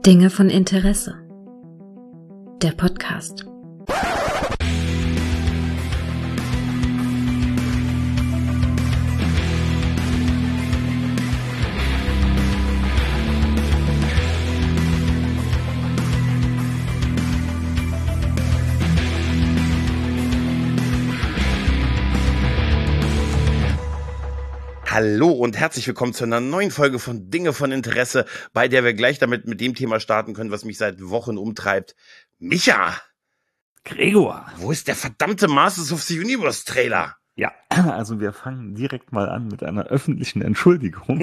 Dinge von Interesse. Der Podcast. Hallo und herzlich willkommen zu einer neuen Folge von Dinge von Interesse, bei der wir gleich mit dem Thema starten können, was mich seit Wochen umtreibt. Micha! Gregor! Wo ist der verdammte Masters of the Universe Trailer? Ja, also wir fangen direkt mal an mit einer öffentlichen Entschuldigung,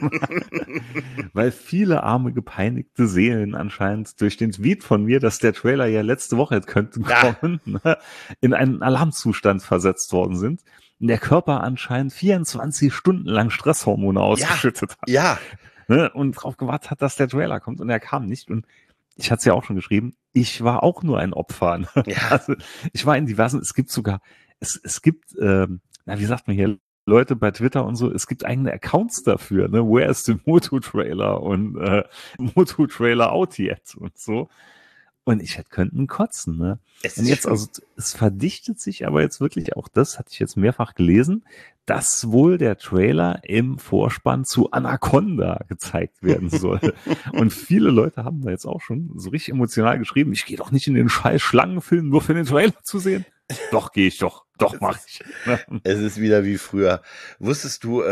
weil viele arme, gepeinigte Seelen anscheinend durch den Tweet von mir, dass der Trailer ja letzte Woche hätte kommen, in einen Alarmzustand versetzt worden sind. Der Körper anscheinend 24 Stunden lang Stresshormone ausgeschüttet hat. Ja. Und drauf gewartet hat, dass der Trailer kommt, und er kam nicht. Und ich hatte es ja auch schon geschrieben, ich war auch nur ein Opfer. Ja. Also ich war in diversen, es gibt sogar, es gibt, wie sagt man hier, Leute bei Twitter und so, es gibt eigene Accounts dafür, ne? Where is the Moto-Trailer und Moto-Trailer out jetzt und so. Und ich könnten kotzen, ne? Und jetzt, also, es verdichtet sich aber jetzt wirklich auch das, hatte ich jetzt mehrfach gelesen, dass wohl der Trailer im Vorspann zu Anaconda gezeigt werden soll. Und viele Leute haben da jetzt auch schon so richtig emotional geschrieben, ich gehe doch nicht in den scheiß Schlangenfilm nur für den Trailer zu sehen. Doch, gehe ich doch. Doch, mach ich. Es ist wieder wie früher. Wusstest du,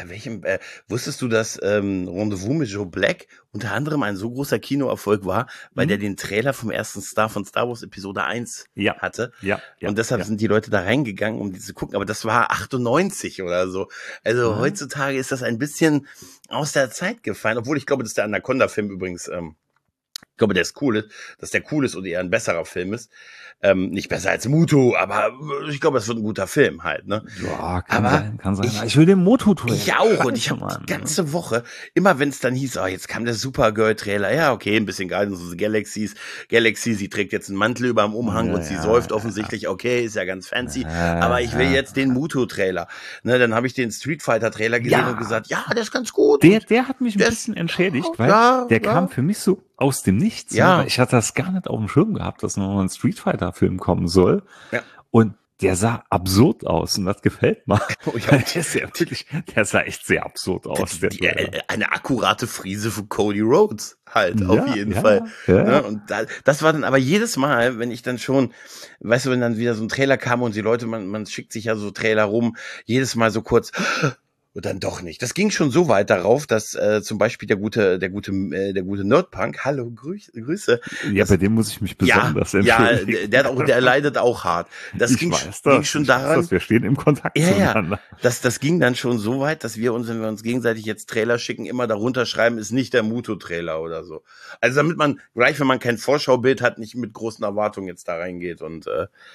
dass Rendezvous mit Joe Black unter anderem ein so großer Kinoerfolg war, weil der den Trailer vom ersten Star von Star Wars Episode 1 hatte? Ja. Und deshalb sind die Leute da reingegangen, um die zu gucken. Aber das war 98 oder so. Also heutzutage ist das ein bisschen aus der Zeit gefallen. Obwohl ich glaube, dass der Anaconda-Film übrigens, ich glaube, dass der cool ist und eher ein besserer Film ist. Nicht besser als Muto, aber ich glaube, es wird ein guter Film halt, ne? Ja, kann sein. Ich will den Moto-Trailer. Ich auch, und ich habe die ganze Woche, immer wenn es dann hieß, jetzt kam der Supergirl-Trailer, ja, okay, ein bisschen Guardians of the Galaxy, sie trägt jetzt einen Mantel über dem Umhang und sie säuft offensichtlich, okay, ist ja ganz fancy, aber ich will jetzt den Muto-Trailer. Ne, dann habe ich den Street Fighter-Trailer gesehen und gesagt, ja, der ist ganz gut. Der hat mich ein bisschen entschädigt, weil der kam für mich so aus dem Nichts. Ja. Ne? Ich hatte das gar nicht auf dem Schirm gehabt, dass noch ein Street Fighter-Film kommen soll. Ja. Und der sah absurd aus, und das gefällt mir. Oh, ja. Der sah echt sehr absurd aus. Eine akkurate Friese von Cody Rhodes halt, auf jeden Fall. Ja. Ne? Und das war dann aber jedes Mal, wenn ich dann schon, weißt du, wenn dann wieder so ein Trailer kam und die Leute, man schickt sich ja so Trailer rum, jedes Mal so kurz, und dann doch nicht. Das ging schon so weit darauf, dass zum Beispiel der gute Nerdpunk, hallo, Grüße. Ja, bei dem muss ich mich besonders entschuldigen. Ja, der leidet auch hart. Das ging schon daran. Wir stehen im Kontakt zueinander. Das ging dann schon so weit, dass wir uns, wenn wir uns gegenseitig jetzt Trailer schicken, immer darunter schreiben, ist nicht der Muto-Trailer oder so. Also damit man gleich, wenn man kein Vorschaubild hat, nicht mit großen Erwartungen jetzt da reingeht. Und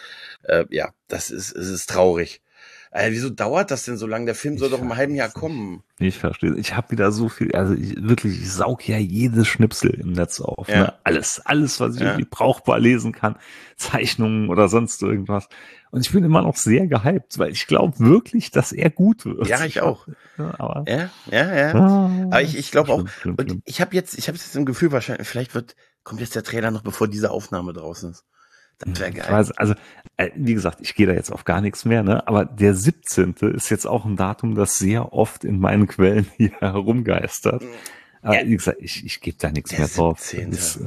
es ist traurig. Wieso dauert das denn so lange? Der Film soll doch im halben Jahr kommen. Ich verstehe. Ich habe wieder so viel, ich saug ja jedes Schnipsel im Netz auf. Ja. Ne? Alles, was ich irgendwie brauchbar lesen kann. Zeichnungen oder sonst irgendwas. Und ich bin immer noch sehr gehypt, weil ich glaube wirklich, dass er gut wird. Ja, ich auch. Aber Aber ich glaube auch. Schlimm. Und ich habe jetzt im Gefühl, wahrscheinlich, kommt jetzt der Trailer noch, bevor diese Aufnahme draußen ist. Das wäre geil. Also, wie gesagt, ich gehe da jetzt auf gar nichts mehr, ne? Aber der 17. ist jetzt auch ein Datum, das sehr oft in meinen Quellen hier herumgeistert. Aber wie gesagt, ich gebe da nichts mehr drauf. Das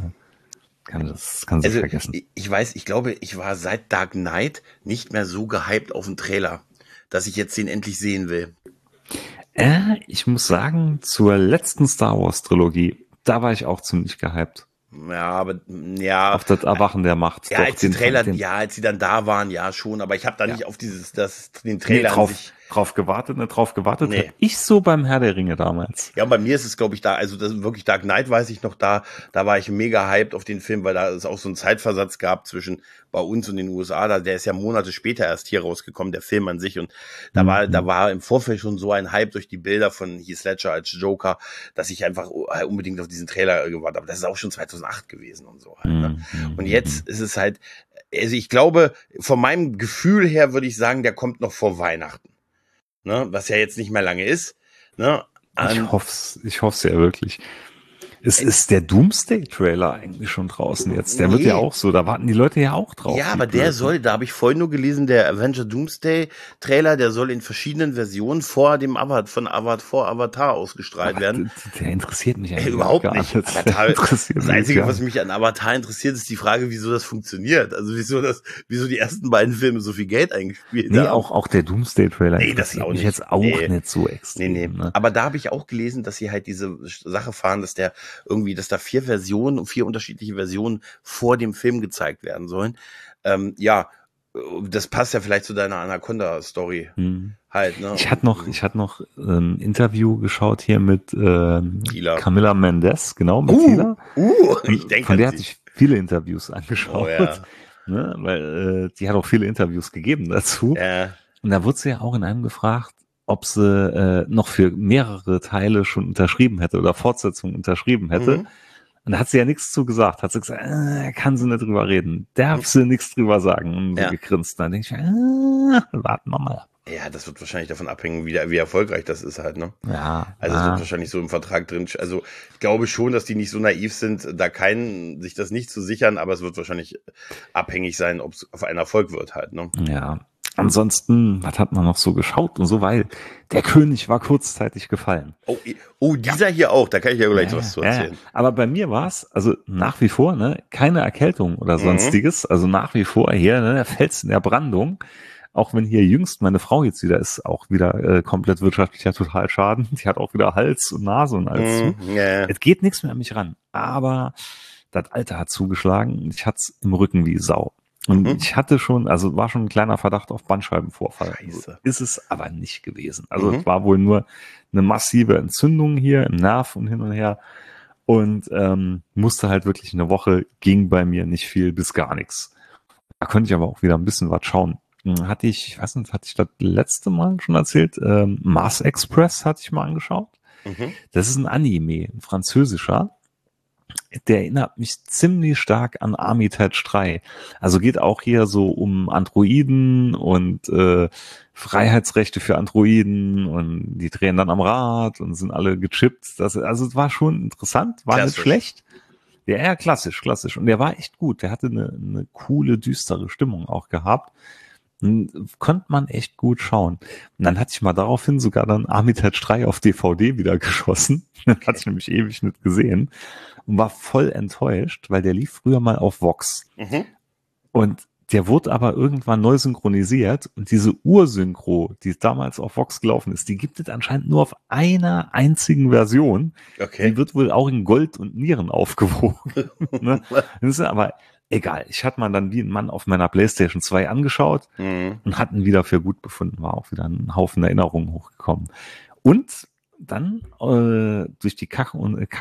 kann sich vergessen. Ich glaube, ich war seit Dark Knight nicht mehr so gehypt auf den Trailer, dass ich jetzt den endlich sehen will. Ich muss sagen, zur letzten Star Wars Trilogie, da war ich auch ziemlich gehypt. Auf das Erwachen der Macht. Ja, als sie dann da waren, ja schon, aber ich habe da nicht auf den Trailer drauf gewartet. Nee. Hätte ich so beim Herr der Ringe damals. Ja, und bei mir ist es, glaube ich, das ist wirklich Dark Knight, weiß ich noch, da war ich mega hyped auf den Film, weil da es auch so einen Zeitversatz gab zwischen bei uns und den USA, der ist ja Monate später erst hier rausgekommen, der Film an sich, und da war im Vorfeld schon so ein Hype durch die Bilder von Heath Ledger als Joker, dass ich einfach unbedingt auf diesen Trailer gewartet habe. Das ist auch schon 2008 gewesen und so halt, ne? Und jetzt ist es halt, also ich glaube, von meinem Gefühl her würde ich sagen, der kommt noch vor Weihnachten. Ne, was ja jetzt nicht mehr lange ist. Ne? Ich hoff's ja wirklich. Ist der Doomsday-Trailer eigentlich schon draußen jetzt? Der wird ja auch so, da warten die Leute ja auch drauf. Ja, aber der soll, da habe ich vorhin nur gelesen, der Avenger Doomsday-Trailer, der soll in verschiedenen Versionen vor Avatar ausgestrahlt werden. Der interessiert mich eigentlich überhaupt nicht. Avatar, das Einzige, was mich an Avatar interessiert, ist die Frage, wieso das funktioniert. Also wieso die ersten beiden Filme so viel Geld eingespielt haben. Nee, auch der Doomsday-Trailer interessiert mich jetzt auch nicht so extrem. Nee. Ne? Aber da habe ich auch gelesen, dass sie halt diese Sache fahren, dass da 4 unterschiedliche Versionen vor dem Film gezeigt werden sollen. Das passt ja vielleicht zu deiner Anaconda-Story. Halt, ne? Ich hatte noch ein Interview geschaut hier mit Camilla Mendes, genau, mit Tila. Ich denke, von der hatte ich viele Interviews angeschaut. Oh, ja. Ne, weil die hat auch viele Interviews gegeben dazu. Ja. Und da wurde sie ja auch in einem gefragt, ob sie noch für mehrere Teile schon unterschrieben hätte oder Fortsetzungen unterschrieben hätte. Und da hat sie ja nichts zu gesagt. Hat sie gesagt, kann sie nicht drüber reden. Darf sie nichts drüber sagen. Und so gegrinst. Dann denke ich, warten wir mal ab. Ja, das wird wahrscheinlich davon abhängen, wie erfolgreich das ist halt, ne? Ja. Also es wird wahrscheinlich so im Vertrag drin. Also ich glaube schon, dass die nicht so naiv sind, sich das nicht zu sichern, aber es wird wahrscheinlich abhängig sein, ob es auf einen Erfolg wird halt, ne? Ja. Ansonsten, was hat man noch so geschaut und so, weil der König war kurzzeitig gefallen. Oh, dieser hier auch, da kann ich ja gleich was zu erzählen. Aber bei mir war es, also nach wie vor, ne, keine Erkältung oder sonstiges, also nach wie vor hier, ne, der Fels in der Brandung, auch wenn hier jüngst meine Frau jetzt wieder ist, auch wieder komplett wirtschaftlicher Totalschaden, die hat auch wieder Hals und Nase und alles zu. Es geht nichts mehr an mich ran, aber das Alter hat zugeschlagen und ich hat's im Rücken wie Sau. Und ich hatte schon, also war schon ein kleiner Verdacht auf Bandscheibenvorfall. Scheiße. Ist es aber nicht gewesen. Also es war wohl nur eine massive Entzündung hier im Nerv und hin und her. Und musste halt wirklich eine Woche, ging bei mir nicht viel bis gar nichts. Da konnte ich aber auch wieder ein bisschen was schauen. Hatte ich das letzte Mal schon erzählt? Mars Express hatte ich mal angeschaut. Das ist ein Anime, ein französischer. Der erinnert mich ziemlich stark an Armitage 3. Also geht auch hier so um Androiden und Freiheitsrechte für Androiden und die drehen dann am Rad und sind alle gechippt. Also es war schon interessant, war nicht schlecht. Ja, klassisch. Und der war echt gut. Der hatte eine coole, düstere Stimmung auch gehabt. Konnte man echt gut schauen. Und dann hatte ich mal daraufhin sogar dann Armitage 3 auf DVD wieder geschossen. Hatte ich nämlich ewig nicht gesehen. Und war voll enttäuscht, weil der lief früher mal auf Vox. Und der wurde aber irgendwann neu synchronisiert. Und diese Ursynchro, die damals auf Vox gelaufen ist, die gibt es anscheinend nur auf einer einzigen Version. Die wird wohl auch in Gold und Nieren aufgewogen. Ne? Das ist aber egal. Ich hatte mal dann wie ein Mann auf meiner PlayStation 2 angeschaut und hatten wieder für gut befunden. War auch wieder ein Haufen Erinnerungen hochgekommen. Und dann durch die Kack-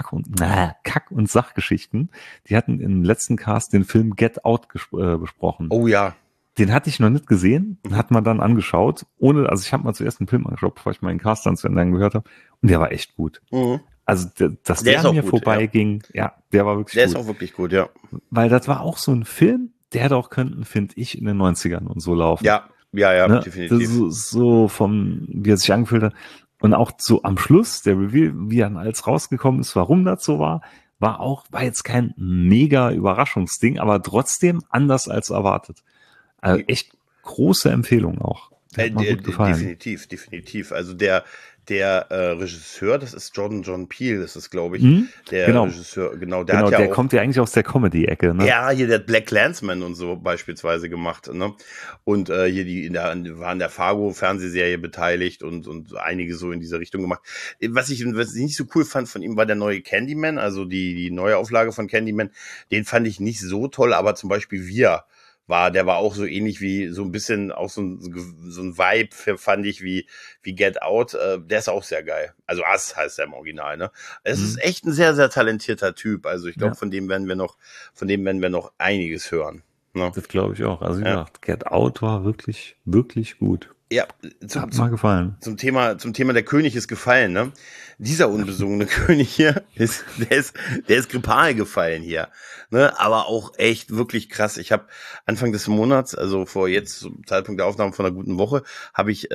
und Sachgeschichten, die hatten im letzten Cast den Film Get Out besprochen. Oh ja. Den hatte ich noch nicht gesehen, hat man dann angeschaut, also ich habe mal zuerst einen Film angeschaut, bevor ich meinen Cast dann zu Ende gehört habe, und der war echt gut. Also, dass der an mir vorbeiging, der war wirklich gut. Der ist auch wirklich gut, ja. Weil das war auch so ein Film, der hätte auch könnten, finde ich, in den 90ern und so laufen. Ja, ne? Definitiv. So wie er sich angefühlt hat. Und auch so am Schluss, der Reveal, wie dann alles rausgekommen ist, warum das so war jetzt kein mega Überraschungsding, aber trotzdem anders als erwartet. Also echt große Empfehlung auch. Hat mir gut gefallen. Definitiv. Also der Regisseur, das ist John Peele, das ist, glaube ich, der Regisseur, der kommt ja eigentlich aus der Comedy-Ecke, ne? Ja, hier der Black Klansman und so beispielsweise gemacht, ne? Und hier war an der Fargo-Fernsehserie beteiligt und einige so in diese Richtung gemacht. Was ich nicht so cool fand von ihm, war der neue Candyman, also die neue Auflage von Candyman. Den fand ich nicht so toll, aber zum Beispiel der war auch so ähnlich wie so ein bisschen auch so ein Vibe, fand ich, wie Get Out. Der ist auch sehr geil. Also Us heißt er im Original, ne? Es ist echt ein sehr, sehr talentierter Typ. Also ich glaube, von dem werden wir noch einiges hören. Ne? Das glaube ich auch. Also wie gesagt, Get Out war wirklich, wirklich gut. Ja, Hat mal gefallen. Zum Thema der König ist gefallen, ne? Dieser unbesungene König hier der ist grippal gefallen hier, ne? Aber auch echt wirklich krass. Ich habe Anfang des Monats, also vor jetzt zum Zeitpunkt der Aufnahme von einer guten Woche, habe ich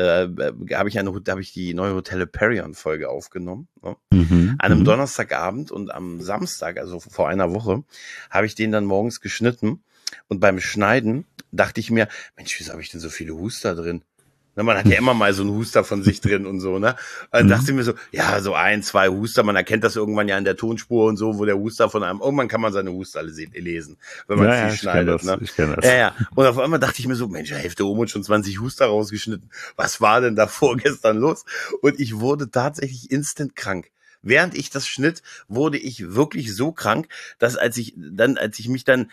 die neue Hotel Perion Folge aufgenommen, ne? An einem Donnerstagabend, und am Samstag, also vor einer Woche, habe ich den dann morgens geschnitten, und beim Schneiden dachte ich mir, Mensch, wieso habe ich denn so viele Huster drin? Na, man hat ja immer mal so einen Huster von sich drin und so, ne? Dann dachte ich mir so, ja, so 1, 2 Huster, man erkennt das irgendwann ja in der Tonspur und so, wo der Huster von einem, irgendwann kann man seine Huster alle lesen, wenn man viel schneidet, ne? Ich kenn das. Ja. Und auf einmal dachte ich mir so, Mensch, Hälfte und schon 20 Huster rausgeschnitten. Was war denn da vorgestern los? Und ich wurde tatsächlich instant krank. Während ich das schnitt, wurde ich wirklich so krank, dass als ich mich dann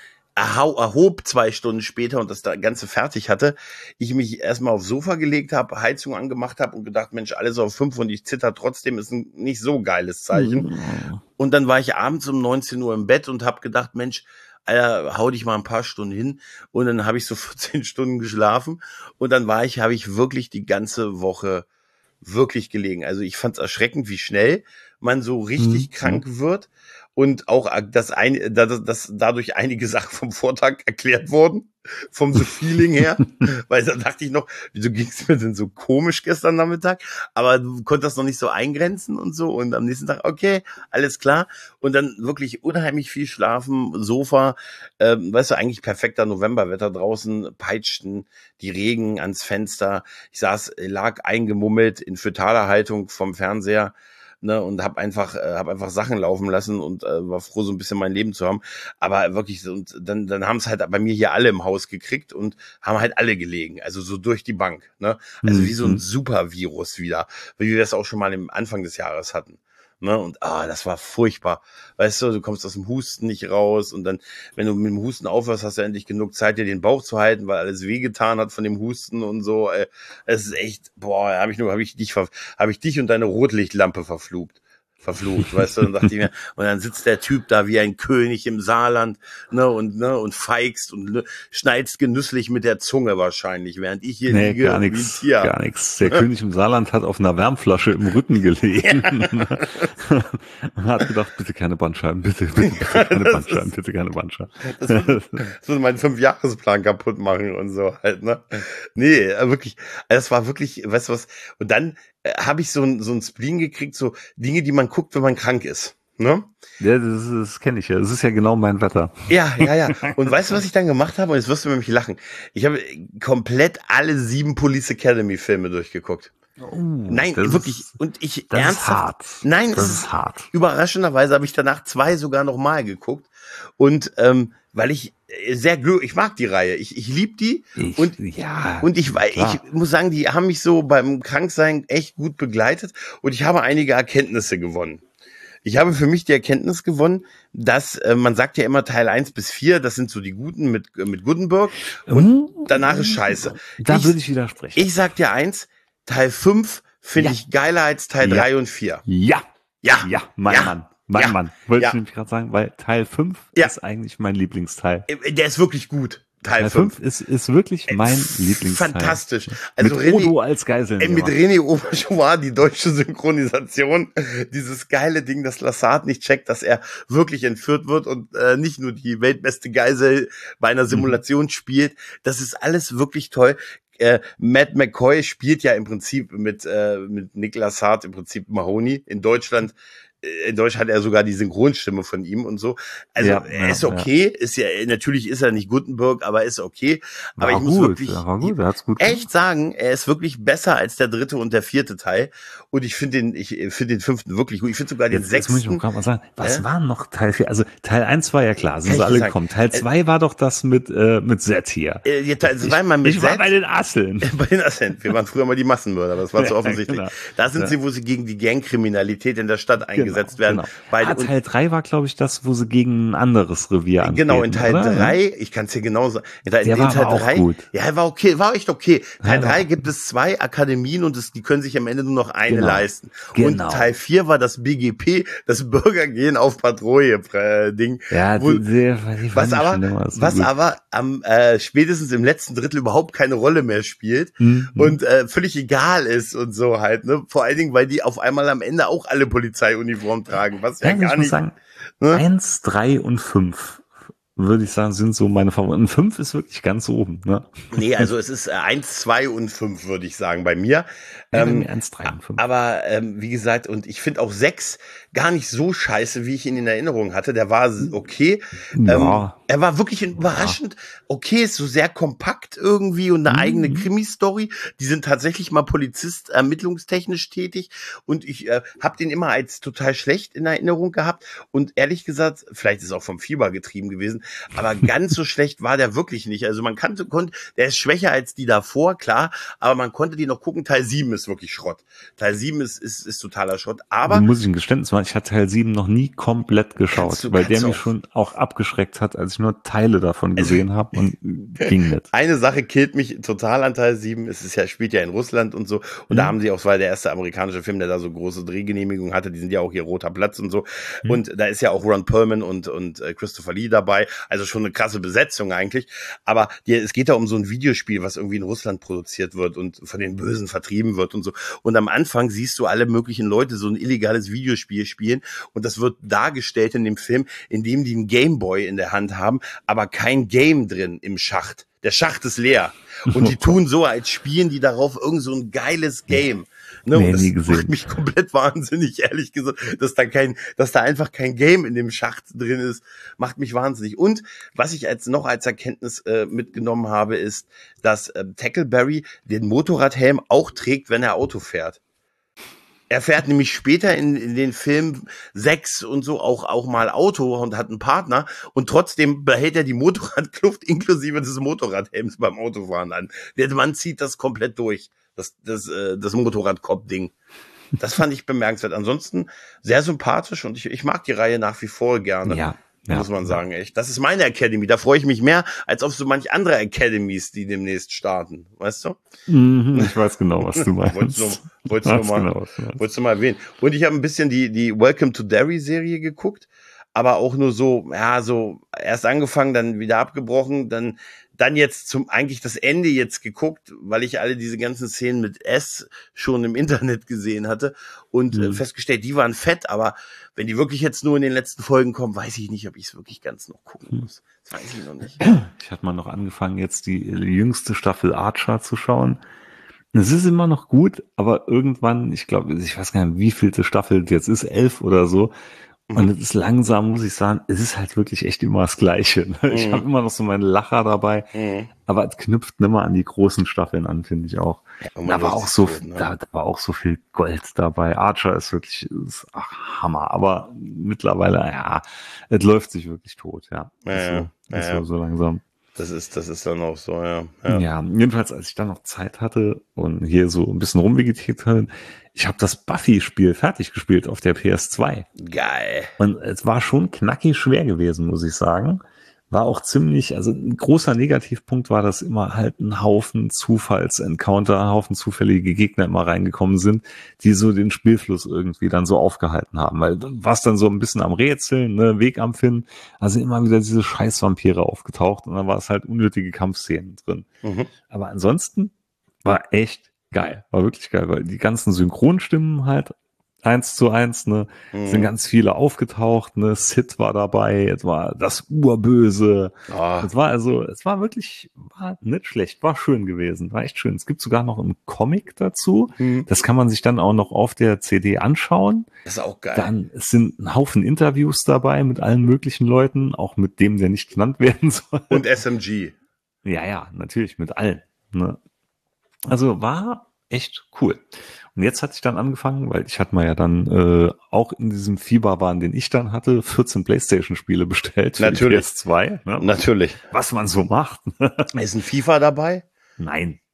erhob 2 Stunden später und das Ganze fertig hatte, ich mich erstmal aufs Sofa gelegt habe, Heizung angemacht habe und gedacht, Mensch, alles auf 5 und ich zitter trotzdem, ist ein nicht so geiles Zeichen. Und dann war ich abends um 19 Uhr im Bett und habe gedacht, Mensch, Alter, hau dich mal ein paar Stunden hin, und dann habe ich so 14 Stunden geschlafen, und dann habe ich wirklich die ganze Woche wirklich gelegen. Also ich fand es erschreckend, wie schnell man so richtig krank wird. Und auch, dass dadurch einige Sachen vom Vortag erklärt wurden, vom so Feeling her, weil da dachte ich noch, wieso ging es mir denn so komisch gestern Nachmittag, aber du konntest das noch nicht so eingrenzen und so, und am nächsten Tag, okay, alles klar, und dann wirklich unheimlich viel schlafen, Sofa, weißt du, eigentlich perfekter Novemberwetter draußen, peitschten die Regen ans Fenster, lag eingemummelt in fötaler Haltung vom Fernseher, ne, und hab einfach Sachen laufen lassen und war froh, so ein bisschen mein Leben zu haben. Aber wirklich, und dann haben es halt bei mir hier alle im Haus gekriegt und haben halt alle gelegen, also so durch die Bank, ne? Also wie so ein Supervirus wieder, wie wir das auch schon mal im Anfang des Jahres hatten. Ne, und das war furchtbar. Weißt du kommst aus dem Husten nicht raus, und dann, wenn du mit dem Husten aufhörst, hast du endlich genug Zeit, dir den Bauch zu halten, weil alles wehgetan hat von dem Husten und so. Es ist echt, habe ich dich und deine Rotlichtlampe verflucht, weißt du, dann dachte ich mir, und dann sitzt der Typ da wie ein König im Saarland, und feigst und schneidst genüsslich mit der Zunge wahrscheinlich, während ich hier liege. Gar nichts. Der König im Saarland hat auf einer Wärmflasche im Rücken gelegen. Ja. Und hat gedacht, bitte keine Bandscheiben, bitte keine Bandscheiben. Das würde meinen 5-Jahresplan kaputt machen und so halt, ne? Nee, wirklich, es war wirklich, weißt du was, und dann habe ich so ein Spleen gekriegt, so Dinge, die man guckt, wenn man krank ist, ne? Ja, das kenne ich ja. Das ist ja genau mein Wetter. Ja. Und weißt du, was ich dann gemacht habe? Und jetzt wirst du über mich lachen. Ich habe komplett alle 7 Police Academy Filme durchgeguckt. Nein, wirklich. Und ich ernsthaft. Ist hart. Nein, das ist hart. Überraschenderweise habe ich danach 2 sogar noch mal geguckt. Und weil ich ich mag die Reihe. Ich liebe die. Und ich muss sagen, die haben mich so beim Kranksein echt gut begleitet. Und ich habe einige Erkenntnisse gewonnen. Ich habe für mich die Erkenntnis gewonnen, dass man sagt ja immer Teil 1 bis 4, das sind so die Guten mit Gutenberg. Und danach ist scheiße. Da würde ich widersprechen. Ich sag dir eins, Teil 5 finde ich geiler als Teil 3 und 4. Ja, Mann. Wollte ich nämlich gerade sagen, weil Teil 5 ist eigentlich mein Lieblingsteil. Der ist wirklich gut. Teil 5 ist wirklich mein Lieblingsteil. Fantastisch. Also mit Odo als Geiselnehmer. Mit René Auberjonois, die deutsche Synchronisation. Dieses geile Ding, dass Lassard nicht checkt, dass er wirklich entführt wird und nicht nur die weltbeste Geisel bei einer Simulation spielt. Das ist alles wirklich toll. Matt McCoy spielt ja im Prinzip mit Nick Lassard im Prinzip Mahoney. In Deutsch hat er sogar die Synchronstimme von ihm und so. Also er ist okay, ist ja, natürlich ist er nicht Gutenberg, aber ist okay. Aber ich muss wirklich echt sagen, er ist wirklich besser als der 3. und der 4. Teil. Und ich finde den 5. wirklich gut. Ich finde sogar den 6. Jetzt muss ich noch mal sagen, was war noch Teil 4? Also Teil 1 war ja klar, sind sie alle gekommen. Teil 2 war doch das mit Zed hier. Teil 2 mal mit Ich war bei den Asseln. Bei den Asseln. Wir waren früher mal die Massenmörder, das war zu offensichtlich. Genau. Da sind sie, wo sie gegen die Gangkriminalität in der Stadt eingesetzt eingesetzt werden. Teil 3 war, glaube ich, das, wo sie gegen ein anderes Revier antreten. Genau, in Teil 3, ich kann es dir genau sagen. In Teil 3, gut. Ja, war okay, war echt okay. Teil 3 gibt es 2 Akademien und die können sich am Ende nur noch eine leisten. Und Teil 4 war das BGP, das Bürgergehen auf Patrouille-Ding. Ja, was aber am spätestens im letzten Drittel überhaupt keine Rolle mehr spielt und völlig egal ist und so halt, ne? Vor allen Dingen, weil die auf einmal am Ende auch alle Polizeiuniform tragen, was ja gar nicht. Sagen, 1, 3 und 5, würde ich sagen, sind so meine Favoriten. 5 ist wirklich ganz oben, ne? Nee, also es ist 1, 2 und 5, würde ich sagen, bei mir. Ja, bei mir 1, 3 und 5. Aber wie gesagt, und ich finde auch 6 gar nicht so scheiße, wie ich ihn in Erinnerung hatte. Der war okay. Ja. Er war wirklich überraschend okay, ist so sehr kompakt irgendwie und eine eigene Krimi-Story. Die sind tatsächlich mal Polizist, ermittlungstechnisch tätig und ich habe den immer als total schlecht in Erinnerung gehabt und ehrlich gesagt, vielleicht ist es auch vom Fieber getrieben gewesen, aber ganz so schlecht war der wirklich nicht. Also man konnte, der ist schwächer als die davor, klar, aber man konnte die noch gucken. Teil 7 ist wirklich Schrott. Teil 7 ist totaler Schrott, aber... Also muss ich ein Geständnis machen, ich hatte Teil 7 noch nie komplett geschaut, weil der mich schon auch abgeschreckt hat, als ich nur Teile davon gesehen habe und ging nicht. Eine Sache killt mich total an Teil 7, es ist ja, spielt ja in Russland und so und da haben sie auch, es war der erste amerikanische Film, der da so große Drehgenehmigungen hatte, die sind ja auch hier Roter Platz und so und da ist ja auch Ron Perlman und Christopher Lee dabei, also schon eine krasse Besetzung eigentlich, aber es geht da um so ein Videospiel, was irgendwie in Russland produziert wird und von den Bösen vertrieben wird und so und am Anfang siehst du alle möglichen Leute so ein illegales Videospiel spielen und das wird dargestellt in dem Film, indem die einen Gameboy in der Hand haben, aber kein Game drin im Schacht. Der Schacht ist leer. Und die tun so, als spielen die darauf irgend so ein geiles Game. Ne? Nee, und das nie gesehen. macht mich komplett wahnsinnig, ehrlich gesagt, dass da einfach kein Game in dem Schacht drin ist, macht mich wahnsinnig. Und was ich als Erkenntnis mitgenommen habe, ist, dass Tackleberry den Motorradhelm auch trägt, wenn er Auto fährt. Er fährt nämlich später in den Film 6 und so auch mal Auto und hat einen Partner und trotzdem behält er die Motorradkluft inklusive des Motorradhelms beim Autofahren an. Der Mann zieht das komplett durch, das Motorradkopf-Ding. Das fand ich bemerkenswert. Ansonsten sehr sympathisch und ich mag die Reihe nach wie vor gerne. Ja. Muss man sagen, echt. Das ist meine Academy. Da freue ich mich mehr als auf so manch andere Academies, die demnächst starten. Weißt du? Ich weiß genau, was du meinst. Wolltest du mal erwähnen. Und ich habe ein bisschen die Welcome to Derry Serie geguckt, aber auch nur so erst angefangen, dann wieder abgebrochen, dann jetzt eigentlich das Ende jetzt geguckt, weil ich alle diese ganzen Szenen mit S schon im Internet gesehen hatte und festgestellt, die waren fett, aber wenn die wirklich jetzt nur in den letzten Folgen kommen, weiß ich nicht, ob ich es wirklich ganz noch gucken muss. Das weiß ich noch nicht. Ich hatte mal noch angefangen, jetzt die jüngste Staffel Archer zu schauen. Es ist immer noch gut, aber irgendwann, ich weiß gar nicht, wie vielte Staffel jetzt ist, 11 oder so. Und es ist langsam, muss ich sagen, es ist halt wirklich echt immer das Gleiche. Ich habe immer noch so meine Lacher dabei, aber es knüpft nimmer an die großen Staffeln an, finde ich auch. Ja, da war auch so viel Gold dabei. Archer ist wirklich Hammer, aber mittlerweile, es läuft sich wirklich tot, so langsam. Das ist dann auch so, ja. Ja, jedenfalls, als ich dann noch Zeit hatte und hier so ein bisschen rumvegetiert habe, ich habe das Buffy-Spiel fertig gespielt auf der PS2. Geil. Und es war schon knackig schwer gewesen, muss ich sagen. War auch ziemlich, also ein großer Negativpunkt war, dass immer halt ein Haufen Zufallsencounter, ein Haufen zufällige Gegner immer reingekommen sind, die so den Spielfluss irgendwie dann so aufgehalten haben. Weil du warst dann so ein bisschen am Rätseln, ne, Weg am Finden, also immer wieder diese Scheißvampire aufgetaucht und dann war es halt unnötige Kampfszenen drin. Aber ansonsten war echt geil, war wirklich geil, weil die ganzen Synchronstimmen halt 1:1, ne, sind ganz viele aufgetaucht, ne, Sid war dabei, es war das Urböse, es war wirklich nicht schlecht, war schön gewesen, war echt schön. Es gibt sogar noch einen Comic dazu, das kann man sich dann auch noch auf der CD anschauen. Das ist auch geil. Dann, es sind ein Haufen Interviews dabei mit allen möglichen Leuten, auch mit dem, der nicht genannt werden soll. Und SMG. Ja, natürlich, mit allen, ne. Also war echt cool. Und jetzt hatte ich dann angefangen, weil ich hatte mal ja dann auch in diesem Fieberwahn, den ich dann hatte, 14 PlayStation-Spiele bestellt für die PS2. Ne? Natürlich. Was man so macht. Ist ein FIFA dabei? Nein.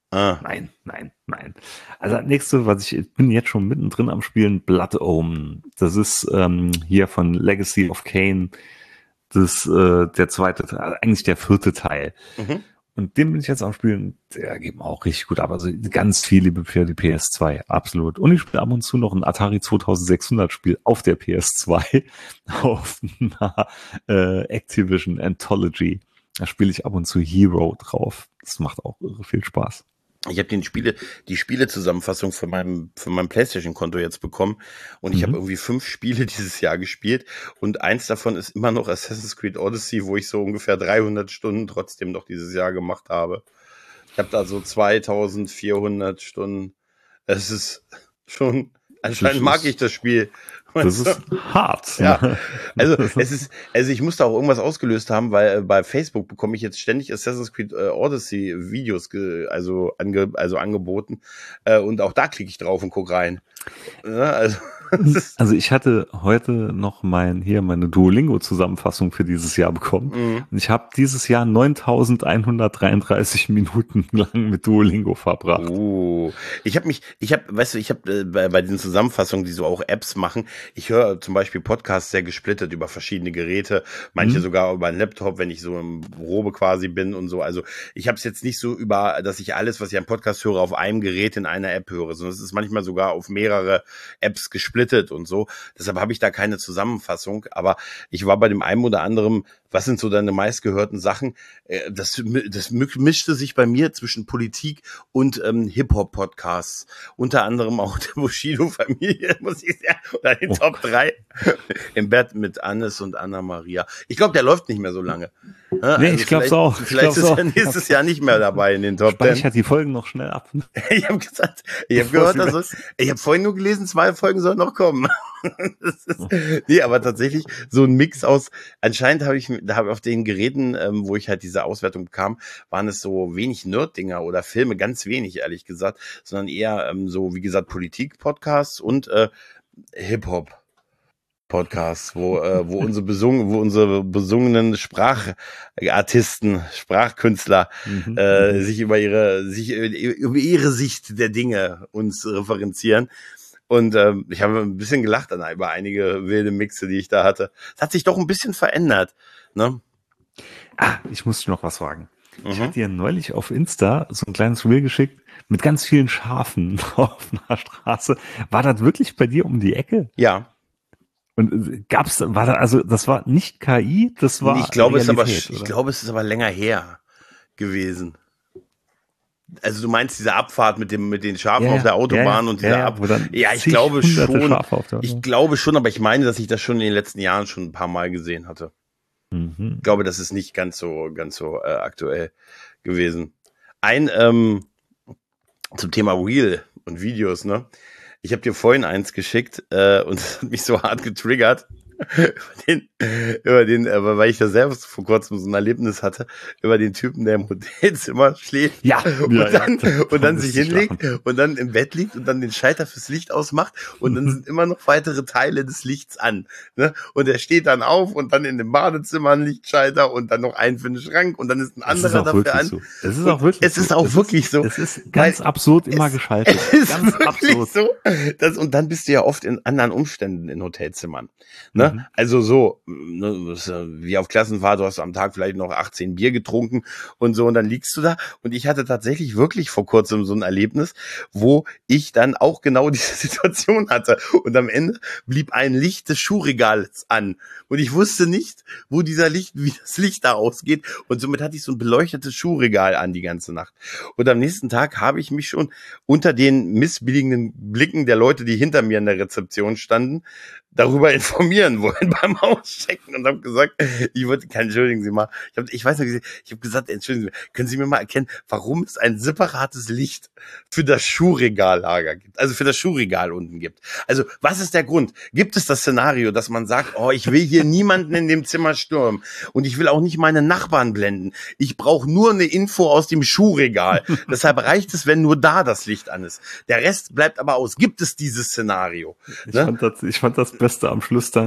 Ah. Nein. Also das nächste, ich bin jetzt schon mittendrin am Spielen, Blood Omen. Das ist hier von Legacy of Kain. Das der zweite Teil, eigentlich der 4. Teil. Mhm. Und den bin ich jetzt am Spielen, der geht mir auch richtig gut ab. Also ganz viel Liebe für die PS2, absolut. Und ich spiele ab und zu noch ein Atari 2600 Spiel auf der PS2 auf einer Activision Anthology. Da spiele ich ab und zu Hero drauf. Das macht auch irre viel Spaß. Ich habe die Spielezusammenfassung von meinem PlayStation-Konto jetzt bekommen und ich habe irgendwie 5 Spiele dieses Jahr gespielt und eins davon ist immer noch Assassin's Creed Odyssey, wo ich so ungefähr 300 Stunden trotzdem noch dieses Jahr gemacht habe. Ich habe da so 2400 Stunden. Es ist schon, anscheinend mag ich das Spiel. Das ist hart. Ja, also ich musste auch irgendwas ausgelöst haben, weil bei Facebook bekomme ich jetzt ständig Assassin's Creed Odyssey Videos angeboten und auch da klicke ich drauf und gucke rein. Ja, also ich hatte heute noch meine Duolingo-Zusammenfassung für dieses Jahr bekommen. Mhm. Und ich habe dieses Jahr 9.133 Minuten lang mit Duolingo verbracht. Ich habe bei diesen Zusammenfassungen, die so auch Apps machen, ich höre zum Beispiel Podcasts sehr gesplittet über verschiedene Geräte, manche sogar über einen Laptop, wenn ich so im Probe quasi bin und so. Also ich habe es jetzt nicht so dass ich alles, was ich am Podcast höre, auf einem Gerät in einer App höre, sondern es ist manchmal sogar auf mehrere Apps gesplittet und so. Deshalb habe ich da keine Zusammenfassung, aber ich war bei dem einen oder anderen, was sind so deine meistgehörten Sachen? Das mischte sich bei mir zwischen Politik und Hip-Hop-Podcasts. Unter anderem auch der Bushido-Familie, muss ich sagen, oder den Top 3 im Bett mit Annes und Anna-Maria. Ich glaube, der läuft nicht mehr so lange. Nee, also ich glaube es auch. Vielleicht ist er nächstes Jahr nicht mehr dabei in den Top 10. Speichert die Folgen noch schnell ab. Ich habe gehört, ich habe vorhin nur gelesen, 2 Folgen sollen noch kommen. Nee, aber tatsächlich so ein Mix aus, anscheinend habe ich auf den Geräten, wo ich halt diese Auswertung bekam, waren es so wenig Nerd-Dinger oder Filme, ganz wenig, ehrlich gesagt, sondern eher so, wie gesagt, Politik-Podcasts und Hip-Hop-Podcasts, wo unsere besungenen Sprachartisten, Sprachkünstler sich über ihre Sicht der Dinge uns referenzieren. Und ich habe ein bisschen gelacht über einige wilde Mixe, die ich da hatte. Es hat sich doch ein bisschen verändert, ne? Ich muss dir noch was fragen. Ich hatte dir neulich auf Insta so ein kleines Reel geschickt mit ganz vielen Schafen auf einer Straße. War das wirklich bei dir um die Ecke? Ja. Und das war nicht KI, das war ich glaube, es ist aber länger her gewesen. Also du meinst diese Abfahrt mit den Schafen auf der Autobahn und dieser ich glaube schon. Ich glaube schon, aber ich meine, dass ich das schon in den letzten Jahren schon ein paar Mal gesehen hatte. Ich glaube, das ist nicht ganz so aktuell gewesen. Zum Thema Reel und Videos, ne? Ich habe dir vorhin eins geschickt und es hat mich so hart getriggert. Weil ich da selbst vor kurzem so ein Erlebnis hatte, über den Typen, der im Hotelzimmer schläft und dann sich hinlegt und dann im Bett liegt und dann den Schalter fürs Licht ausmacht und dann sind immer noch weitere Teile des Lichts an. Ne? Und er steht dann auf und dann in dem Badezimmer ein Lichtschalter und dann noch einen für den Schrank und dann ist ein anderer dafür an. So. Es ist auch wirklich so. Es ist ganz absurd immer geschaltet. Es ist ganz absurd. So. Und dann bist du ja oft in anderen Umständen in Hotelzimmern. Ne? Also so, wie auf Klassenfahrt, du hast am Tag vielleicht noch 18 Bier getrunken und so und dann liegst du da und ich hatte tatsächlich wirklich vor kurzem so ein Erlebnis, wo ich dann auch genau diese Situation hatte und am Ende blieb ein Licht des Schuhregals an und ich wusste nicht, wie das Licht da ausgeht und somit hatte ich so ein beleuchtetes Schuhregal an die ganze Nacht und am nächsten Tag habe ich mich schon unter den missbilligenden Blicken der Leute, die hinter mir in der Rezeption standen, darüber informieren wollen beim Auschecken und habe gesagt, entschuldigen Sie mal, ich habe gesagt, entschuldigen Sie, können Sie mir mal erkennen, warum es ein separates Licht für das Schuhregallager gibt, also für das Schuhregal unten gibt. Also was ist der Grund? Gibt es das Szenario, dass man sagt, ich will hier niemanden in dem Zimmer stürmen und ich will auch nicht meine Nachbarn blenden. Ich brauche nur eine Info aus dem Schuhregal. Deshalb reicht es, wenn nur da das Licht an ist. Der Rest bleibt aber aus. Gibt es dieses Szenario? Ich fand das Beste am Schluss dann,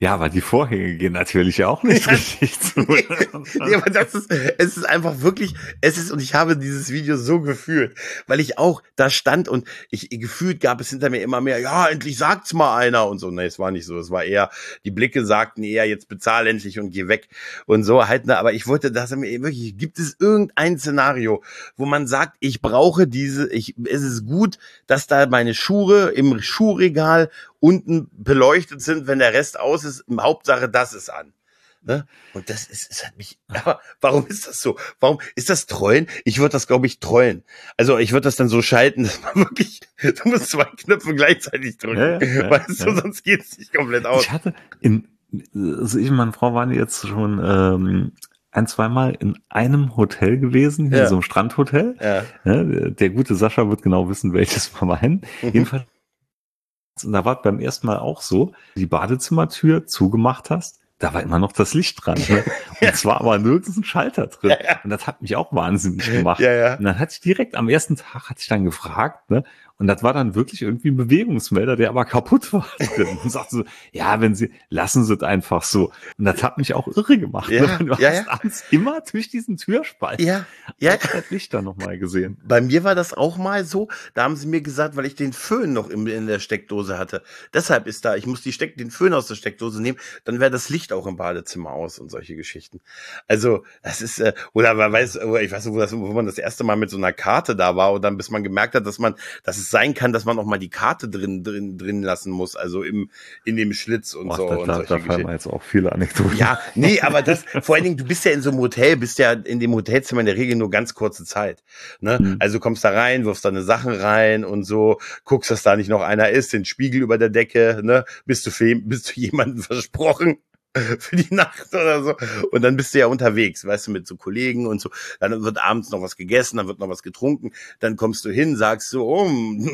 Ja, aber die Vorhänge gehen natürlich auch nicht richtig zu. Ja, aber es ist einfach wirklich, und ich habe dieses Video so gefühlt, weil ich auch da stand und gefühlt gab es hinter mir immer mehr, ja, endlich sagt's mal einer und so. Nee, es war nicht so. Es war eher, die Blicke sagten eher, jetzt bezahl endlich und geh weg und so halt, ne, aber ich wollte, dass er mir wirklich, gibt es irgendein Szenario, wo man sagt, ich brauche es ist gut, dass da meine Schuhe im Schuhregal unten beleuchtet sind, wenn der Rest aus ist. Hauptsache, das ist an. Ne? Und es hat mich, aber warum ist das so? Warum ist das Trollen? Ich würde das, glaube ich, trollen. Also ich würde das dann so schalten, dass man wirklich, du musst 2 Knöpfe gleichzeitig drücken. Weißt du, sonst geht es nicht komplett aus. Ich hatte also ich und meine Frau waren jetzt schon 1-2 Mal in einem Hotel gewesen, hier in so einem Strandhotel. Ja. Der gute Sascha wird genau wissen, welches wir meinen. Jedenfalls. Und da war beim ersten Mal auch so, die Badezimmertür zugemacht hast, da war immer noch das Licht dran. Ne? Und zwar aber nirgends ein Schalter drin. Ja. Und das hat mich auch wahnsinnig gemacht. Ja. Und dann hatte ich direkt am ersten Tag dann gefragt, ne? Und das war dann wirklich irgendwie ein Bewegungsmelder, der aber kaputt war drin. Und sagte so, ja, lassen Sie es einfach so. Und das hat mich auch irre gemacht. Ja, ne? Du hast abends immer durch diesen Türspalt das Licht dann nochmal gesehen. Bei mir war das auch mal so, da haben sie mir gesagt, weil ich den Föhn noch in der Steckdose hatte. Deshalb ich muss den Föhn aus der Steckdose nehmen, dann wäre das Licht auch im Badezimmer aus und solche Geschichten. Also, das ist, ich weiß nicht, wo man das erste Mal mit so einer Karte da war und dann bis man gemerkt hat, dass es sein kann, dass man auch mal die Karte drin lassen muss, also in dem Schlitz und so. Da fallen jetzt auch viele Anekdoten. Ja, nee, aber vor allen Dingen, du bist ja in so einem Hotel, bist ja in dem Hotelzimmer in der Regel nur ganz kurze Zeit. Ne? Also kommst da rein, wirfst deine Sachen rein und so, guckst, dass da nicht noch einer ist, den Spiegel über der Decke, ne? Bist du jemandem versprochen für die Nacht oder so. Und dann bist du ja unterwegs, weißt du, mit so Kollegen und so. Dann wird abends noch was gegessen, dann wird noch was getrunken. Dann kommst du hin, sagst so,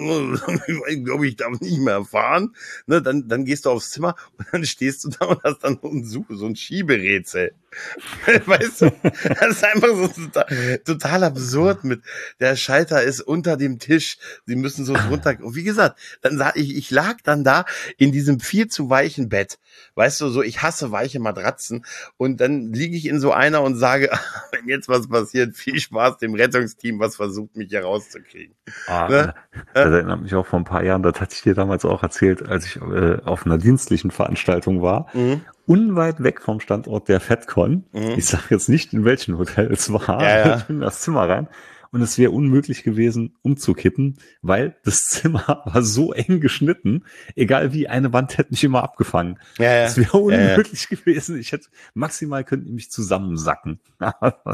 ich glaube, ich darf nicht mehr fahren. Ne, dann gehst du aufs Zimmer und dann stehst du da und hast dann so ein Schieberätsel. Weißt du, das ist einfach so total absurd mit, der Schalter ist unter dem Tisch, sie müssen so runter, und wie gesagt, ich lag dann da in diesem viel zu weichen Bett, weißt du, so, ich hasse weiche Matratzen und dann liege ich in so einer und sage, wenn jetzt was passiert, viel Spaß dem Rettungsteam, was versucht, mich hier rauszukriegen. Ne? Das erinnert mich auch vor ein paar Jahren, das hatte ich dir damals auch erzählt, als ich auf einer dienstlichen Veranstaltung war. Unweit weg vom Standort der FedCon. Ich sage jetzt nicht, in welchem Hotel es war. Ich bin in das Zimmer rein und es wäre unmöglich gewesen, umzukippen, weil das Zimmer war so eng geschnitten, egal wie, eine Wand hätte mich immer abgefangen. Es wäre unmöglich gewesen. Ich hätte maximal könnte mich zusammensacken. Das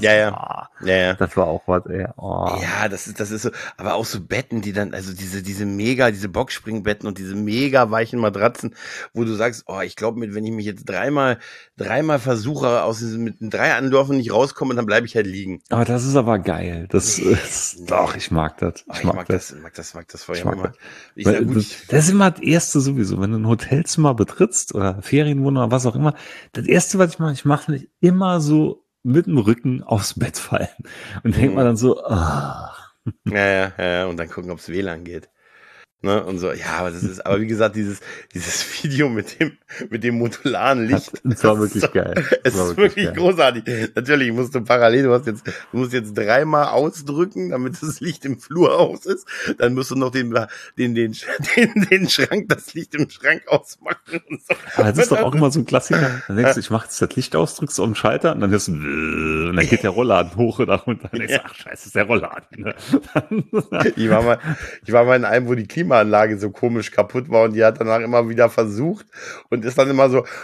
war auch was, ey. Oh. Ja, das ist so, aber auch so Betten, die dann, also diese Boxspringbetten und diese mega weichen Matratzen, wo du sagst, ich glaube, wenn ich mich jetzt dreimal versuche, mit den 3 Anläufen nicht rauskomme, dann bleibe ich halt liegen. Aber das ist aber geil. Doch, ich mag das. Ich mag das vorher immer. Das ist immer das Erste sowieso, wenn du ein Hotelzimmer betrittst oder Ferienwohnung oder was auch immer. Das Erste, was ich mache mich immer so mit dem Rücken aufs Bett fallen und denkt man dann so, Ja, und dann gucken, ob es WLAN geht. Ne, und so, ja, aber wie gesagt, dieses Video mit dem modularen Licht. Das war wirklich geil. Es ist wirklich großartig. Natürlich musst du du musst jetzt 3-mal ausdrücken, damit das Licht im Flur aus ist. Dann musst du noch den Schrank, das Licht im Schrank ausmachen und so. Aber das ist doch auch immer so ein Klassiker. Dann denkst du, ich mache jetzt das Licht aus, drückst auf den Schalter und dann hörst du, und dann geht der Rollladen hoch oder runter. Dann denkst du, ach scheiße, ist der Rollladen. Ne? Ich war mal in einem, wo die Klimaanlage so komisch kaputt war und die hat danach immer wieder versucht und ist dann immer so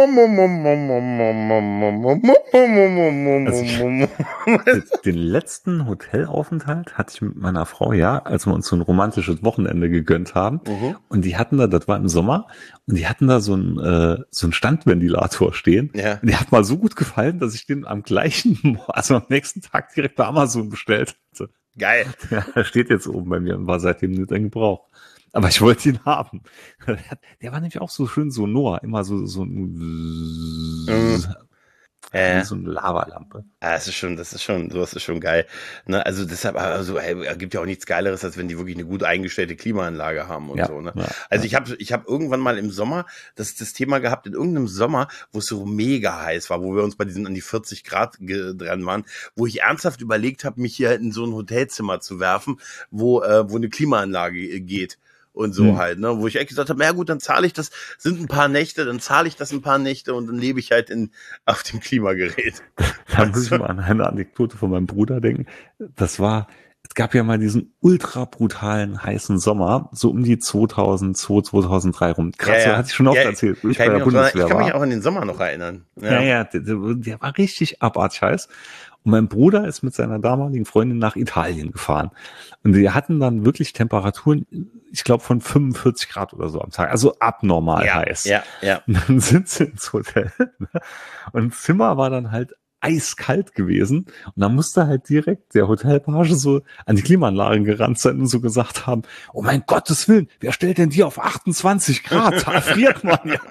den letzten Hotelaufenthalt hatte ich mit meiner Frau, als wir uns so ein romantisches Wochenende gegönnt haben. Und die hatten das war im Sommer, und die hatten da so einen Standventilator stehen. Ja. Und der hat mal so gut gefallen, dass ich den am nächsten Tag direkt bei Amazon bestellt hatte. Geil. Ja, der steht jetzt oben bei mir und war seitdem nicht in Gebrauch. Aber ich wollte ihn haben. Der war nämlich auch so schön sonor, immer so Wie so eine Lavalampe. Ja, sowas ist schon geil. Ne? Also deshalb, gibt ja auch nichts Geileres, als wenn die wirklich eine gut eingestellte Klimaanlage haben und so. Ne? Ja, also ich habe irgendwann mal im Sommer das Thema gehabt, in irgendeinem Sommer, wo es so mega heiß war, wo wir uns bei diesen an die 40 Grad dran waren, wo ich ernsthaft überlegt habe, mich hier in so ein Hotelzimmer zu werfen, wo eine Klimaanlage geht. Und so halt, ne, wo ich echt gesagt habe, na gut, dann zahle ich das, sind ein paar Nächte, dann zahle ich das ein paar Nächte und dann lebe ich halt auf dem Klimagerät. Da muss ich mal an eine Anekdote von meinem Bruder denken. Es gab ja mal diesen ultra brutalen heißen Sommer, so um die 2002, 2003 rum. Krass, Ja. Hatte ich schon oft erzählt, wo ich bei der Bundeswehr war. Ich kann mich auch an den Sommer noch erinnern. Ja, der war richtig abartig heiß. Und mein Bruder ist mit seiner damaligen Freundin nach Italien gefahren. Und die hatten dann wirklich Temperaturen, ich glaube, von 45 Grad oder so am Tag. Also abnormal heiß. Ja. Und dann sind sie ins Hotel. Und das Zimmer war dann halt eiskalt gewesen. Und dann musste halt direkt der Hotelpage so an die Klimaanlagen gerannt sein und so gesagt haben, oh mein Gottes Willen, wer stellt denn die auf 28 Grad? Da friert man ja.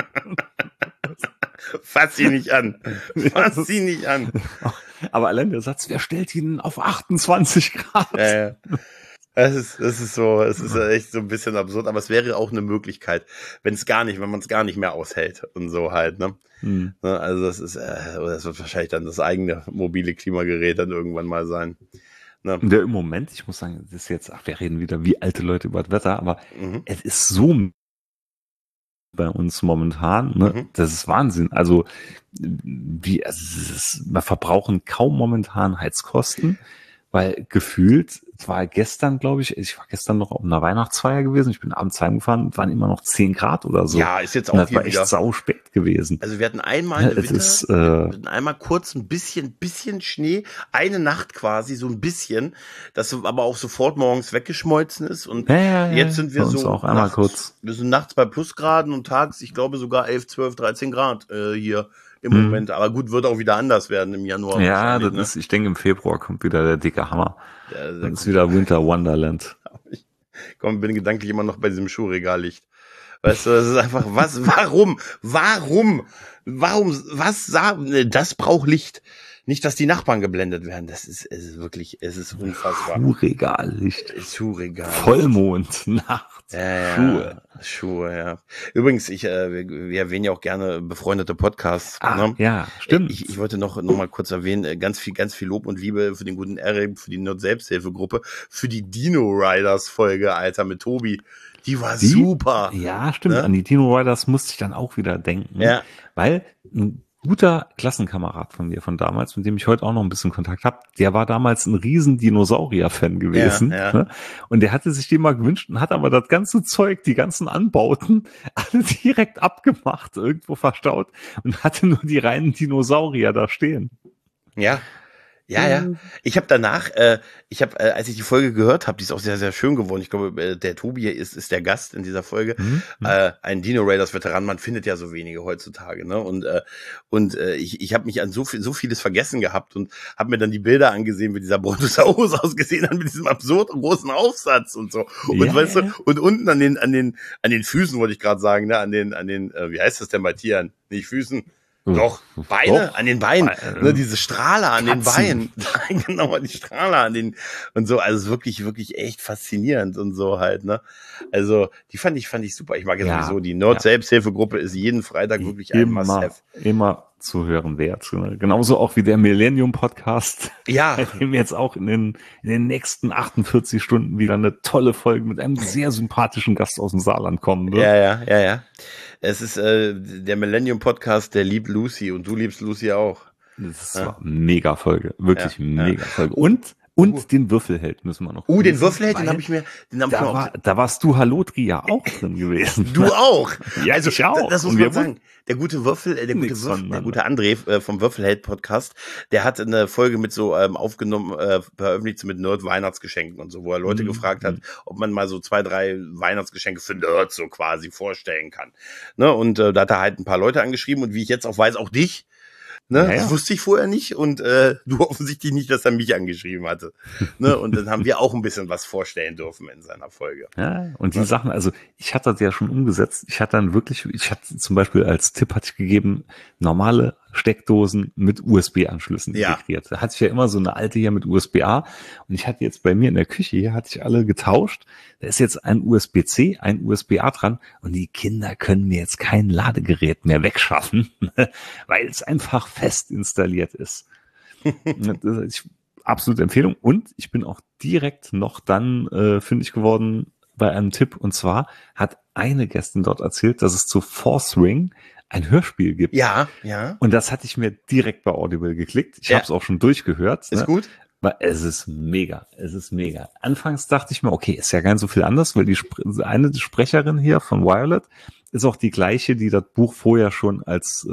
Fass sie nicht an. Fass sie nicht an. Aber allein der Satz, wer stellt ihn auf 28 Grad? Ja. Es ist echt so ein bisschen absurd, aber es wäre auch eine Möglichkeit, wenn man es gar nicht mehr aushält und so halt, ne? Also das wird wahrscheinlich dann das eigene mobile Klimagerät dann irgendwann mal sein. Ne? Der im Moment, ich muss sagen, das ist jetzt, wir reden wieder wie alte Leute über das Wetter, aber es ist so bei uns momentan, ne? Das ist Wahnsinn. Also wir verbrauchen kaum momentan Heizkosten, weil gefühlt, es war gestern, glaube ich war gestern noch auf einer Weihnachtsfeier gewesen, ich bin abends heimgefahren, waren immer noch 10 Grad oder so. Ja, ist jetzt auch das war echt sau spät gewesen. Also wir hatten einmal einmal kurz ein bisschen Schnee, eine Nacht quasi, so ein bisschen, das aber auch sofort morgens weggeschmolzen ist und jetzt sind wir so auch einmal kurz. Wir sind nachts bei Plusgraden und tags, ich glaube sogar 11, 12, 13 Grad hier im Moment. Aber gut, wird auch wieder anders werden im Januar. Ja, das ist, ich denke, im Februar kommt wieder der dicke Hammer. Dann ist wieder Winter Wonderland. Bin gedanklich immer noch bei diesem Schuhregallicht. Weißt du, das ist einfach, das braucht Licht. Nicht, dass die Nachbarn geblendet werden. Es ist unfassbar. Schuhregal. Vollmond, nachts. Schuhe, ja. Übrigens, wir erwähnen ja auch gerne befreundete Podcasts. Ne? Ja, stimmt. Ich wollte noch mal kurz erwähnen, ganz viel Lob und Liebe für den guten Erik, für die Nerd-Selbsthilfegruppe, für die Dino Riders Folge, Alter, mit Tobi. Die war super. Ja, stimmt. Ne? An die Dino Riders musste ich dann auch wieder denken. Ja. Weil ein guter Klassenkamerad von mir von damals, mit dem ich heute auch noch ein bisschen Kontakt habe, der war damals ein riesen Dinosaurier-Fan gewesen. Ne? Und der hatte sich den mal gewünscht und hat aber das ganze Zeug, die ganzen Anbauten, alle direkt abgemacht, irgendwo verstaut und hatte nur die reinen Dinosaurier da stehen. Ja. Ich habe danach, als ich die Folge gehört habe, die ist auch sehr, sehr schön geworden. Ich glaube, der Tobi ist der Gast in dieser Folge. Ein Dino Raiders Veteran, man findet ja so wenige heutzutage, ne? Und ich habe mich an so vieles vergessen gehabt und habe mir dann die Bilder angesehen, wie dieser Brontosaurus ausgesehen hat mit diesem absurd großen Aufsatz und so. Und weißt du, und unten an den Füßen wollte ich gerade sagen, ne, an den, wie heißt das denn bei Tieren? Nicht Füßen. Doch, Beine, an den Beinen, ne, diese Strahler an den Beinen, genau, die Strahler an den, und so, also wirklich, wirklich echt faszinierend und so halt, ne, also, die fand ich super, ich mag ja sowieso, die Nerd-Selbsthilfegruppe ist jeden Freitag wirklich ein Must-Have. Immer zu hören wert, ne? Genauso auch wie der Millennium-Podcast. Ja. Bei dem jetzt auch in den nächsten 48 Stunden wieder eine tolle Folge mit einem sehr sympathischen Gast aus dem Saarland kommen wird. Ja. Es ist der Millennium-Podcast, der liebt Lucy und du liebst Lucy auch. Das war eine mega Folge, wirklich mega Folge. Und den Würfelheld müssen wir noch. Den Würfelheld, den habe ich mir da warst du Halotria auch drin gewesen. Du auch. Ja, also ich auch. Das muss man sagen. Der gute André vom Würfelheld-Podcast, der hat eine Folge mit so aufgenommen, veröffentlicht mit Nerd-Weihnachtsgeschenken und so, wo er Leute gefragt hat, ob man mal so 2, 3 Weihnachtsgeschenke für Nerds so quasi vorstellen kann. Ne? Und da hat er halt ein paar Leute angeschrieben und wie ich jetzt auch weiß, auch dich. Ne? Ja. Das wusste ich vorher nicht und du offensichtlich nicht, dass er mich angeschrieben hatte. Ne? Und dann haben wir auch ein bisschen was vorstellen dürfen in seiner Folge. Ja, und die Sachen, also ich hatte das ja schon umgesetzt. Ich hatte zum Beispiel als Tipp hatte ich gegeben, normale Steckdosen mit USB-Anschlüssen integriert. Da hatte ich ja immer so eine alte hier mit USB-A und ich hatte jetzt bei mir in der Küche hier, hatte ich alle getauscht. Da ist jetzt ein USB-C, ein USB-A dran und die Kinder können mir jetzt kein Ladegerät mehr wegschaffen, weil es einfach fest installiert ist. Absolute Empfehlung und ich bin auch direkt noch dann fündig geworden bei einem Tipp und zwar hat eine Gästin dort erzählt, dass es zu Force Ring ein Hörspiel gibt. Ja. Und das hatte ich mir direkt bei Audible geklickt. Ich habe es auch schon durchgehört. Ist gut? Weil es ist mega. Anfangs dachte ich mir, okay, ist ja gar nicht so viel anders, weil eine Sprecherin hier von Violet ist auch die gleiche, die das Buch vorher schon als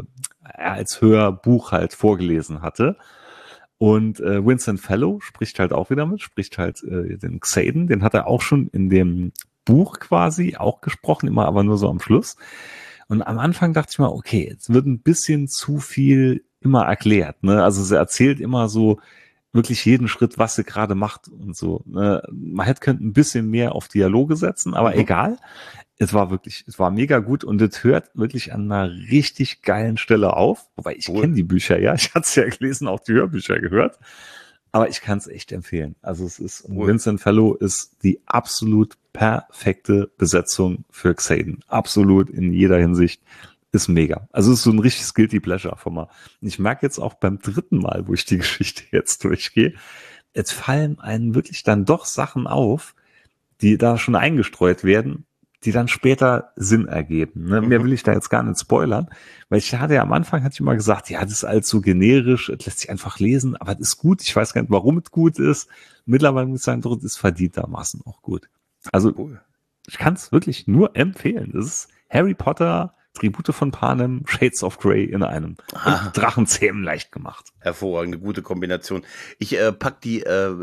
Hörbuch halt vorgelesen hatte. Und Vincent Fellow spricht halt auch wieder mit, spricht halt den Xaden, den hat er auch schon in dem Buch quasi auch gesprochen, immer aber nur so am Schluss. Und am Anfang dachte ich mal, okay, jetzt wird ein bisschen zu viel immer erklärt, ne? Also sie erzählt immer so wirklich jeden Schritt, was sie gerade macht und so. Ne? Man könnte ein bisschen mehr auf Dialoge setzen, aber egal. Es war mega gut und es hört wirklich an einer richtig geilen Stelle auf. Wobei ich kenne die Bücher, ja. Ich hatte es ja gelesen, auch die Hörbücher gehört. Aber ich kann es echt empfehlen. Also es ist, Vincent Fellow ist die absolut perfekte Besetzung für Xaden. Absolut in jeder Hinsicht. Ist mega. Also es ist so ein richtiges Guilty Pleasure von mir. Und ich merke jetzt auch beim dritten Mal, wo ich die Geschichte jetzt durchgehe, jetzt fallen einem wirklich dann doch Sachen auf, die da schon eingestreut werden, die dann später Sinn ergeben. Ne? Mehr will ich da jetzt gar nicht spoilern, weil ich hatte ja am Anfang, hatte ich immer gesagt, ja, das ist alles so generisch, es lässt sich einfach lesen, aber es ist gut, ich weiß gar nicht, warum es gut ist. Mittlerweile muss ich sagen, doch, es ist verdientermaßen auch gut. Also ich kann es wirklich nur empfehlen. Das ist Harry Potter, Tribute von Panem, Shades of Grey in einem. Und Drachenzähmen leicht gemacht. Hervorragende, gute Kombination. Ich pack die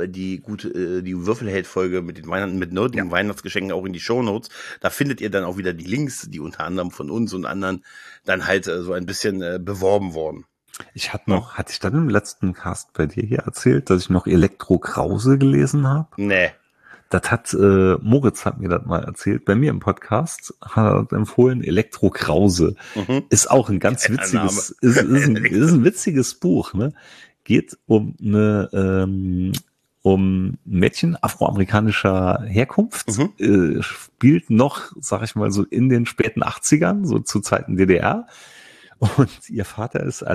Würfelheld-Folge mit den nerdigen Weihnachtsgeschenken auch in die Shownotes. Da findet ihr dann auch wieder die Links, die unter anderem von uns und anderen dann halt so ein bisschen beworben worden. Hatte ich dann im letzten Cast bei dir hier erzählt, dass ich noch Elektro Krause gelesen habe? Nee. Das hat, Moritz hat mir das mal erzählt, bei mir im Podcast hat er empfohlen, Elektro Krause. Ist auch ein ganz witziges, ist ein witziges Buch, ne? Geht um um ein Mädchen afroamerikanischer Herkunft, spielt noch, sag ich mal, so in den späten 80ern, so zu Zeiten DDR. Und ihr Vater ist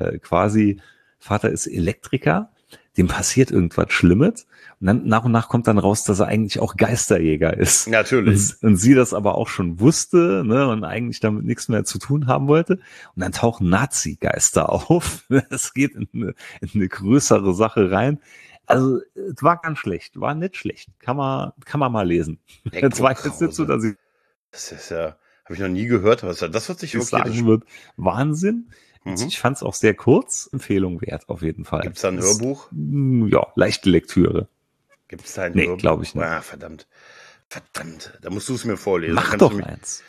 Elektriker. Dem passiert irgendwas Schlimmes und dann nach und nach kommt dann raus, dass er eigentlich auch Geisterjäger ist. Natürlich. Und sie das aber auch schon wusste, ne, und eigentlich damit nichts mehr zu tun haben wollte. Und dann tauchen Nazi-Geister auf. Es geht in eine größere Sache rein. Also es war ganz schlecht, war nicht schlecht. Kann man mal lesen. Jetzt war jetzt nicht so, dass ich das ist ja, habe ich noch nie gehört, was das wird sich wirklich sagen wird. Wahnsinn. Ich fand es auch sehr kurz, Empfehlung wert auf jeden Fall. Gibt es da ein Hörbuch? Ja, leichte Lektüre. Gibt es da ein Hörbuch? Nee, glaube ich nicht. Ah, verdammt, da musst du es mir vorlesen. Mach doch eins.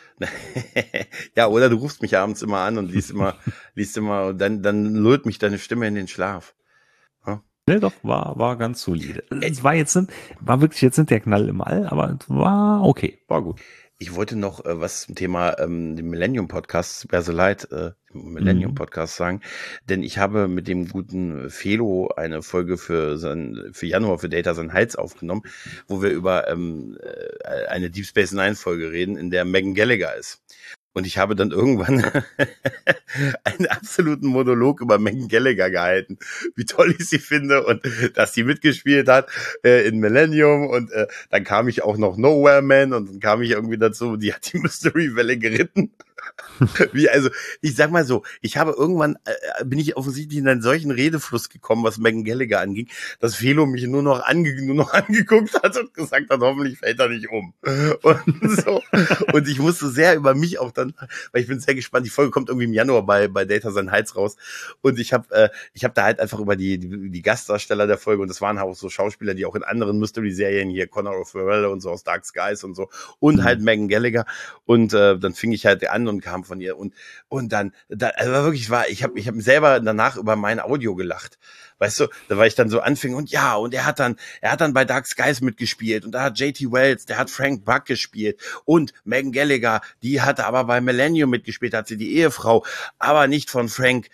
Ja, oder du rufst mich abends immer an und liest immer und dann lullt mich deine Stimme in den Schlaf. Ja? Nee, doch, war ganz solide. Es war jetzt nicht der Knall im All, aber es war okay, war gut. Ich wollte noch was zum Thema dem Millennium-Podcast, Bear the Light, Millennium-Podcast sagen, denn ich habe mit dem guten Felo eine Folge für Januar für Data sein Hals aufgenommen, wo wir über eine Deep Space Nine Folge reden, in der Megan Gallagher ist. Und ich habe dann irgendwann einen absoluten Monolog über Megan Gallagher gehalten, wie toll ich sie finde und dass sie mitgespielt hat in Millennium. Und dann kam ich auch noch Nowhere Man und dann kam ich irgendwie dazu, die hat die Mystery-Welle geritten. Also ich sag mal so, ich habe irgendwann, bin ich offensichtlich in einen solchen Redefluss gekommen, was Megan Gallagher anging, dass Felo mich nur noch angeguckt hat und gesagt hat, hoffentlich fällt er nicht um. Und so. Und ich musste sehr über mich auch dann, weil ich bin sehr gespannt, die Folge kommt irgendwie im Januar bei Data sein Hals raus. Und ich habe da halt einfach über die Gastdarsteller der Folge, und das waren auch so Schauspieler, die auch in anderen Mystery-Serien hier, Connor O'Farrell und so aus Dark Skies und so, und halt Megan Gallagher. Und dann fing ich halt an und kam von ihr und dann also wirklich ich habe selber danach über mein Audio gelacht, weißt du, da war ich dann so Anfänger und ja, und er hat dann bei Dark Skies mitgespielt und da hat J.T. Wells, der hat Frank Buck gespielt und Megan Gallagher, die hatte aber bei Millennium mitgespielt, hat sie die Ehefrau, aber nicht von Frank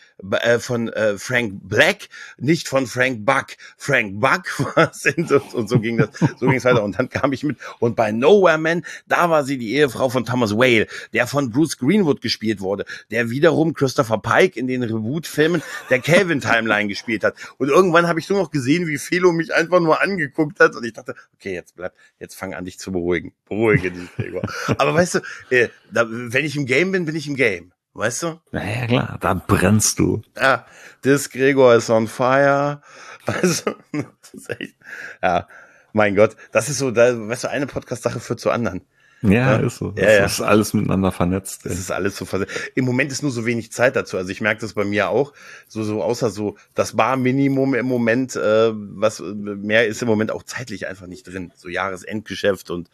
Black, nicht von Frank Buck. Frank Buck und so ging es weiter und dann kam ich mit und bei Nowhere Man, da war sie die Ehefrau von Thomas Whale, der von Bruce Greenwood gespielt wurde, der wiederum Christopher Pike in den Reboot-Filmen der Kelvin-Timeline gespielt hat. Und irgendwann habe ich nur noch gesehen, wie Felo mich einfach nur angeguckt hat und ich dachte, okay, jetzt fang an, dich zu beruhigen. Beruhige dich, Gregor. Aber weißt du, wenn ich im Game bin ich im Game. Weißt du? Naja, klar, da brennst du. Ja, this Gregor is on fire. Also, das ist echt, ja, mein Gott, das ist so, weißt du, eine Podcast-Sache führt zur anderen. Ja, ist so. Das ist alles miteinander vernetzt. Das ist alles so vernetzt. Im Moment ist nur so wenig Zeit dazu. Also ich merke das bei mir auch. So außer so das Bar-Minimum im Moment, was mehr ist im Moment auch zeitlich einfach nicht drin. So Jahresendgeschäft und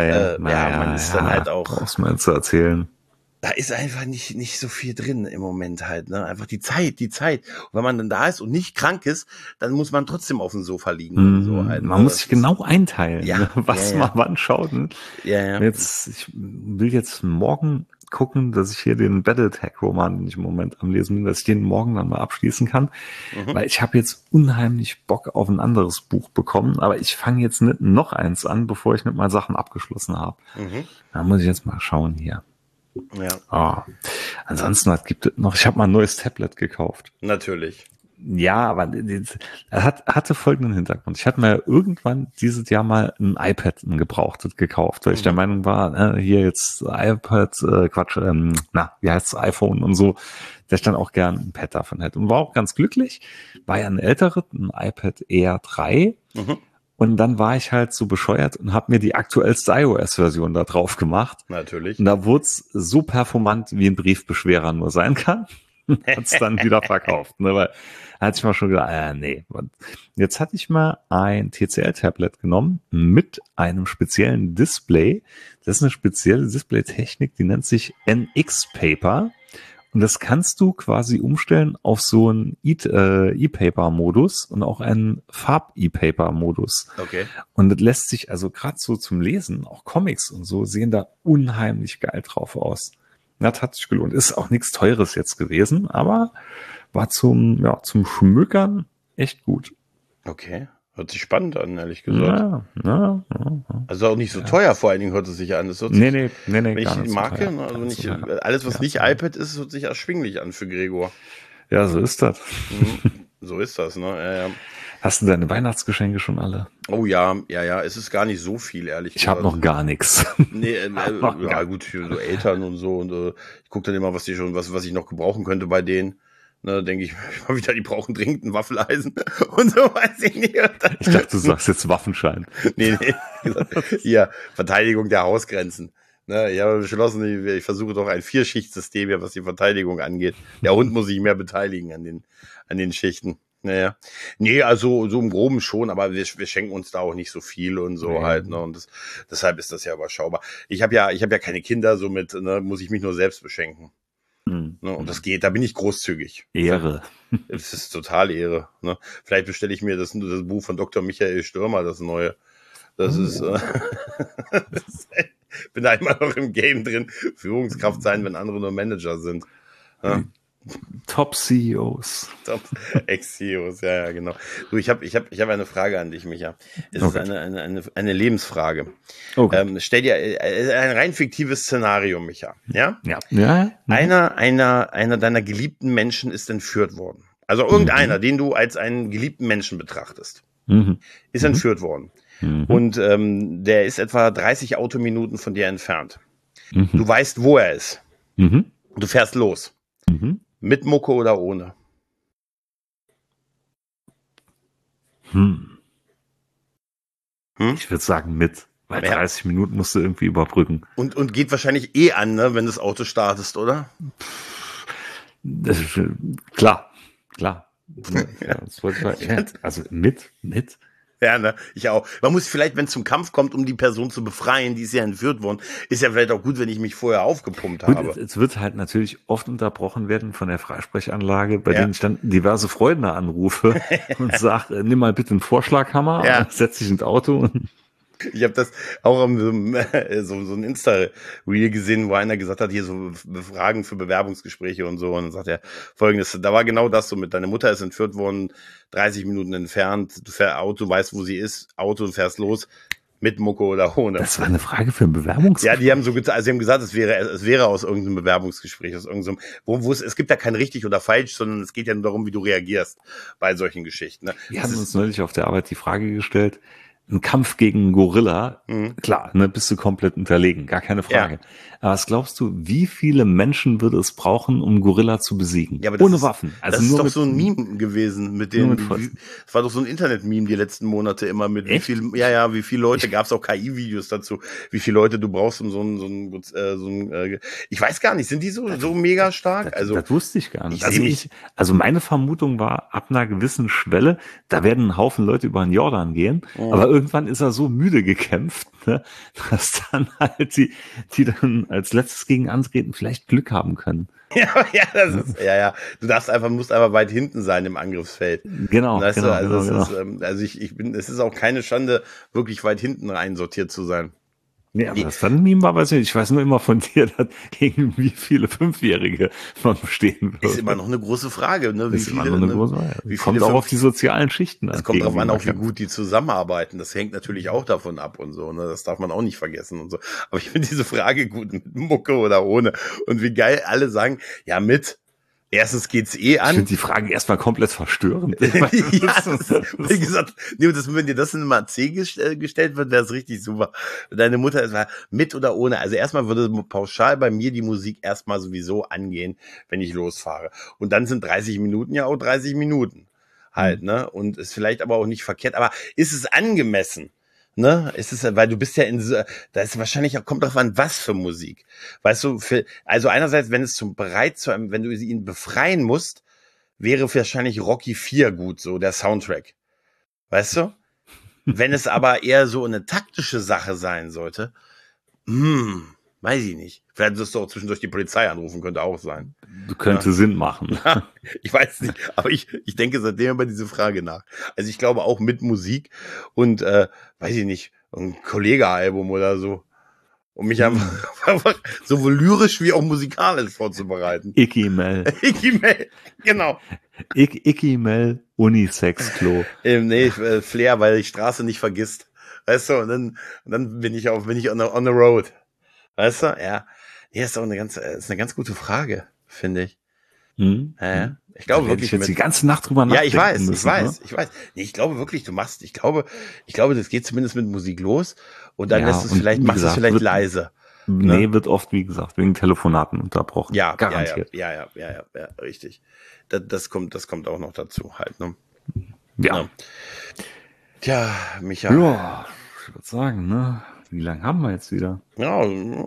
man ist dann halt auch. Brauchst du mal zu erzählen. Da ist einfach nicht so viel drin im Moment halt, ne? Einfach die Zeit. Und wenn man dann da ist und nicht krank ist, dann muss man trotzdem auf dem Sofa liegen. So halt, man muss sich genau einteilen, ja, was man wann schaut. Ne? Ja. Ich will jetzt morgen gucken, dass ich hier den Battletech-Roman, den ich im Moment am Lesen bin, dass ich den morgen dann mal abschließen kann. Weil ich habe jetzt unheimlich Bock auf ein anderes Buch bekommen, aber ich fange jetzt nicht noch eins an, bevor ich nicht mal Sachen abgeschlossen habe. Da muss ich jetzt mal schauen hier. Ja. Ansonsten, was gibt es noch? Ich habe mal ein neues Tablet gekauft. Natürlich. Ja, aber er hatte folgenden Hintergrund. Ich hatte mir irgendwann dieses Jahr mal ein iPad, ein gebrauchtes, gekauft, weil ich der Meinung war, hier jetzt iPad, wie heißt's, iPhone und so, dass ich dann auch gern ein Pad davon hätte. Und war auch ganz glücklich. War ja ein älteres, ein iPad Air 3. Und dann war ich halt so bescheuert und habe mir die aktuellste iOS-Version da drauf gemacht. Natürlich. Und da wurde es so performant, wie ein Briefbeschwerer nur sein kann. Hat es dann wieder verkauft. Ne? Weil da hatte ich mal schon gedacht, nee. Und jetzt hatte ich mal ein TCL-Tablet genommen mit einem speziellen Display. Das ist eine spezielle Display-Technik, die nennt sich NX-Paper. Und das kannst du quasi umstellen auf so einen E-Paper-Modus und auch einen Farb-E-Paper-Modus. Okay. Und das lässt sich also gerade so zum Lesen, auch Comics und so, sehen da unheimlich geil drauf aus. Das hat sich gelohnt. Ist auch nichts Teures jetzt gewesen, aber war zum Schmückern echt gut. Okay. Hört sich spannend an, ehrlich gesagt. Ja. Also auch nicht so teuer, vor allen Dingen hört es sich an. Das hört sich, Nee, wenn ich gar die nicht Marke, so teuer. also nicht, alles was nicht iPad ist, hört sich erschwinglich an für Gregor. Ja, so ist das. So ist das, ne? Ja. Hast du deine Weihnachtsgeschenke schon alle? Oh ja, es ist gar nicht so viel, ehrlich gesagt. Ich habe noch gar nichts. Nee, ja gut, für so Eltern und so. Und ich gucke dann immer, was ich noch gebrauchen könnte bei denen. Ne, denke ich mal wieder, die brauchen dringend ein Waffeleisen und so, weiß ich nicht. Ich dachte, du sagst jetzt Waffenschein. Nee. Hier, Verteidigung der Hausgrenzen. Ne, ich habe beschlossen, ich versuche doch ein 4-Schicht-System hier, was die Verteidigung angeht. Der Hund muss sich mehr beteiligen an den Schichten. Naja. Nee, also so im Groben schon, aber wir schenken uns da auch nicht so viel und so halt, ne? Und deshalb ist das ja überschaubar. Ich habe ja keine Kinder, somit muss ich mich nur selbst beschenken. Ne, und das geht, da bin ich großzügig. Ehre. Es ist total Ehre. Ne? Vielleicht bestelle ich mir das Buch von Dr. Michael Stürmer, das neue. Das ist, bin da immer noch im Game drin. Führungskraft sein, wenn andere nur Manager sind. Ja? Top-CEOs. Ex-CEOs, ja, genau. Du, ich hab eine Frage an dich, Micha. Es ist eine Lebensfrage. Okay. Stell dir ein rein fiktives Szenario, Micha. Ja? Ja. Einer deiner geliebten Menschen ist entführt worden. Also irgendeiner, den du als einen geliebten Menschen betrachtest, ist entführt worden. Und der ist etwa 30 Autominuten von dir entfernt. Du weißt, wo er ist. Du fährst los. Mit Mucke oder ohne? Ich würde sagen mit, weil 30 Minuten musst du irgendwie überbrücken. Und geht wahrscheinlich an, ne, wenn du das Auto startest, oder? Das ist, klar. Ja, das wollte ich also mit. Ja, ne, ich auch. Man muss vielleicht, wenn es zum Kampf kommt, um die Person zu befreien, die ist ja entführt worden, ist ja vielleicht auch gut, wenn ich mich vorher aufgepumpt Gut, habe. es wird halt natürlich oft unterbrochen werden von der Freisprechanlage, bei Ja. denen ich dann diverse Freunde anrufe und sage, nimm mal bitte einen Vorschlaghammer, Ja. setz dich ins Auto und Ich habe das auch so ein Insta-Reel gesehen, wo einer gesagt hat, hier so Fragen für Bewerbungsgespräche und so. Und dann sagt er Folgendes, da war genau das so mit, deine Mutter ist entführt worden, 30 Minuten entfernt, du fährst Auto, weißt, wo sie ist, Auto, du fährst los, mit Mucke oder ohne. das war eine Frage für ein Bewerbungsgespräch. Ja, die haben sie haben gesagt, es wäre aus irgendeinem Bewerbungsgespräch, aus irgendeinem, es gibt ja kein richtig oder falsch, sondern es geht ja nur darum, wie du reagierst bei solchen Geschichten. Ne? Wir haben uns neulich auf der Arbeit die Frage gestellt, ein Kampf gegen einen Gorilla, klar, ne, bist du komplett unterlegen, gar keine Frage. Ja. Aber was glaubst du, wie viele Menschen würde es brauchen, um Gorilla zu besiegen? Ja, aber das ohne ist, Waffen. Also das ist nur doch mit, so ein Meme gewesen mit nur den, mit es war doch so ein Internet-Meme die letzten Monate immer mit Echt? wie viele Leute, gab es auch KI-Videos dazu, wie viele Leute du brauchst, um ich weiß gar nicht, sind die so mega stark? Das wusste ich gar nicht. Ich Also meine Vermutung war, ab einer gewissen Schwelle, da werden ein Haufen Leute über den Jordan gehen, aber irgendwann ist er so müde gekämpft, ne, dass dann halt die dann als letztes gegen antreten vielleicht Glück haben können. ja, musst einfach weit hinten sein im Angriffsfeld. Genau, Weißt du, genau. es ist auch keine Schande, wirklich weit hinten einsortiert zu sein. Nee, aber das dann Meme war, weiß ich nicht. Ich weiß nur immer von dir, dass gegen wie viele Fünfjährige man bestehen wird. Ist immer noch eine große Frage, ne? Kommt auch auf die sozialen Schichten an. Es kommt darauf an, auch wie gut die zusammenarbeiten. Das hängt natürlich auch davon ab und so, ne? Das darf man auch nicht vergessen und so. Aber ich finde diese Frage gut, mit Mucke oder ohne. Und wie geil alle sagen, ja, mit. Erstens geht's an. Ich finde die Frage erstmal komplett verstörend. Wie gesagt, wenn dir das in einem AC gestellt wird, wäre es richtig super. Deine Mutter ist mit oder ohne. Also erstmal würde pauschal bei mir die Musik erstmal sowieso angehen, wenn ich losfahre. Und dann sind 30 Minuten ja auch 30 Minuten halt, ne? Und ist vielleicht aber auch nicht verkehrt. Aber ist es angemessen? Ne, weil du bist ja da ist wahrscheinlich auch, kommt drauf an, was für Musik. Weißt du, also einerseits, wenn wenn du ihn befreien musst, wäre wahrscheinlich Rocky 4 gut, so der Soundtrack. Weißt du? Wenn es aber eher so eine taktische Sache sein sollte, weiß ich nicht. Vielleicht wirst du auch zwischendurch die Polizei anrufen, könnte auch sein. Könnte Sinn machen. Ich weiß nicht, aber ich denke seitdem über diese Frage nach. Also ich glaube auch mit Musik und, weiß ich nicht, ein Kollege-Album oder so, um mich einfach sowohl lyrisch wie auch musikalisch vorzubereiten. Icky Mel, genau. Icky Mel, Unisex-Klo. Nee, Flair, weil die Straße nicht vergisst. Weißt du, und dann bin ich on the road. Weißt du, ja. Nee, ist eine ganz gute Frage, finde ich. Ich glaube wirklich. Ich jetzt die ganze Nacht drüber nachdenken. Ja, ich weiß. Nee, ich glaube wirklich, ich glaube, das geht zumindest mit Musik los und dann machst du es vielleicht leise. Nee, wird oft, wie gesagt, wegen Telefonaten unterbrochen. Ja, garantiert. Ja, richtig. Das kommt auch noch dazu halt, ne? Ja. Tja, Micha. Ja, ich würde sagen, ne? Wie lange haben wir jetzt wieder? Ja,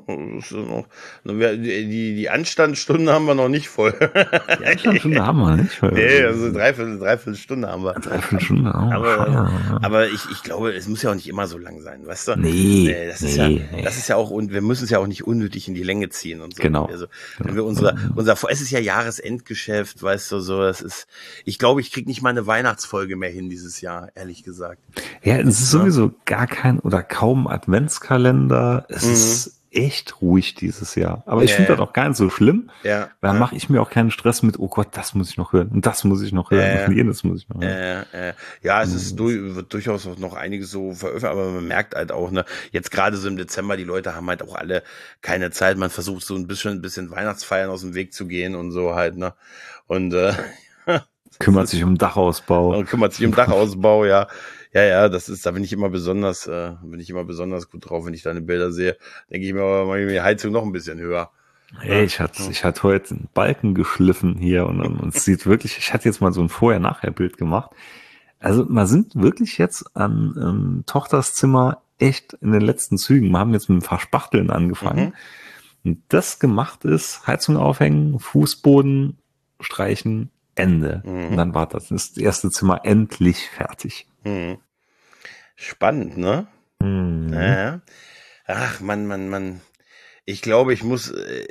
die Anstandstunde haben wir noch nicht voll. Die Anstandstunde haben wir nicht voll. Nee, also dreiviertel Stunde haben wir. Dreiviertelstunde auch. Aber ich glaube, es muss ja auch nicht immer so lang sein, weißt du? Nee. Das ist ja auch, und wir müssen es ja auch nicht unnötig in die Länge ziehen und so. Genau. Also, wenn wir es ist ja Jahresendgeschäft, weißt du, so, ich glaube, ich krieg nicht mal eine Weihnachtsfolge mehr hin dieses Jahr, ehrlich gesagt. Ja, es ist sowieso gar kein oder kaum Adventskalender. Es ist echt ruhig dieses Jahr. Aber ich finde das auch gar nicht so schlimm. Ja. Da mache ich mir auch keinen Stress mit, oh Gott, das muss ich noch hören und das muss ich noch hören und jenes muss ich noch hören. Ja, es wird durchaus auch noch einiges so veröffentlicht, aber man merkt halt auch, ne, jetzt gerade so im Dezember, die Leute haben halt auch alle keine Zeit. Man versucht so ein bisschen Weihnachtsfeiern aus dem Weg zu gehen und so halt, ne. Und kümmert sich um Dachausbau. Ja. Ja, da bin ich immer besonders gut drauf, wenn ich deine Bilder sehe. Denke ich mir, aber die Heizung noch ein bisschen höher. Hey, ich hatte heute einen Balken geschliffen hier und es sieht wirklich, ich hatte jetzt mal so ein Vorher-Nachher-Bild gemacht. Also wir sind wirklich jetzt an Tochters Zimmer echt in den letzten Zügen. Wir haben jetzt mit dem Verspachteln angefangen. Und das gemacht ist, Heizung aufhängen, Fußboden streichen, Ende. Und dann war das erste Zimmer endlich fertig. Spannend, ne? Ja. Ach, Mann. Ich glaube, ich muss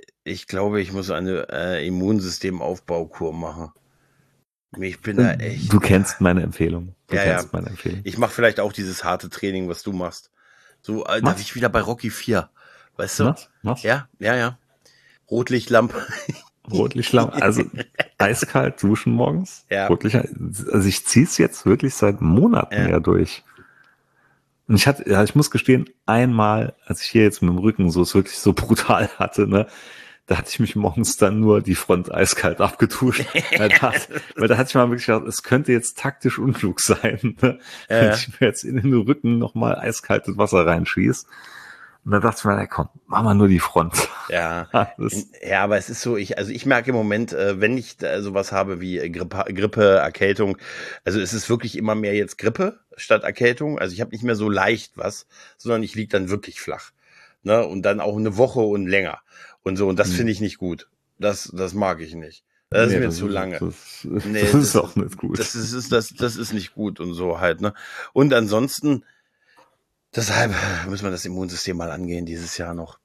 eine Immunsystemaufbaukur machen. Ich bin da echt. Du kennst meine Empfehlung. Meine Empfehlung. Ich mache vielleicht auch dieses harte Training, was du machst. So, darf ich wieder bei Rocky 4. Weißt du? Was? Ja. Rotlichtlampe. Rotlichtlampe, also eiskalt duschen morgens. Ja. Also ich ziehe es jetzt wirklich seit Monaten ja durch. Und ich muss gestehen, einmal, als ich hier jetzt mit dem Rücken es wirklich so brutal hatte, ne, da hatte ich mich morgens dann nur die Front eiskalt abgeduscht. weil da hatte ich mal wirklich gedacht, es könnte jetzt taktisch unklug sein, ne, wenn ich mir jetzt in den Rücken nochmal eiskaltes Wasser reinschieße. Und da dachte ich mir, komm, mach mal nur die Front. Ja, aber es ist so, ich merke im Moment, wenn ich sowas habe wie Grippe, Erkältung, also es ist wirklich immer mehr jetzt Grippe statt Erkältung. Also ich habe nicht mehr so leicht was, sondern ich liege dann wirklich flach. Ne? Und dann auch eine Woche und länger. Und so, und das finde ich nicht gut. Das mag ich nicht. Das ist mir zu lange. Das ist auch nicht gut. Das ist nicht gut und so halt, ne? Und ansonsten, deshalb müssen wir das Immunsystem mal angehen dieses Jahr noch.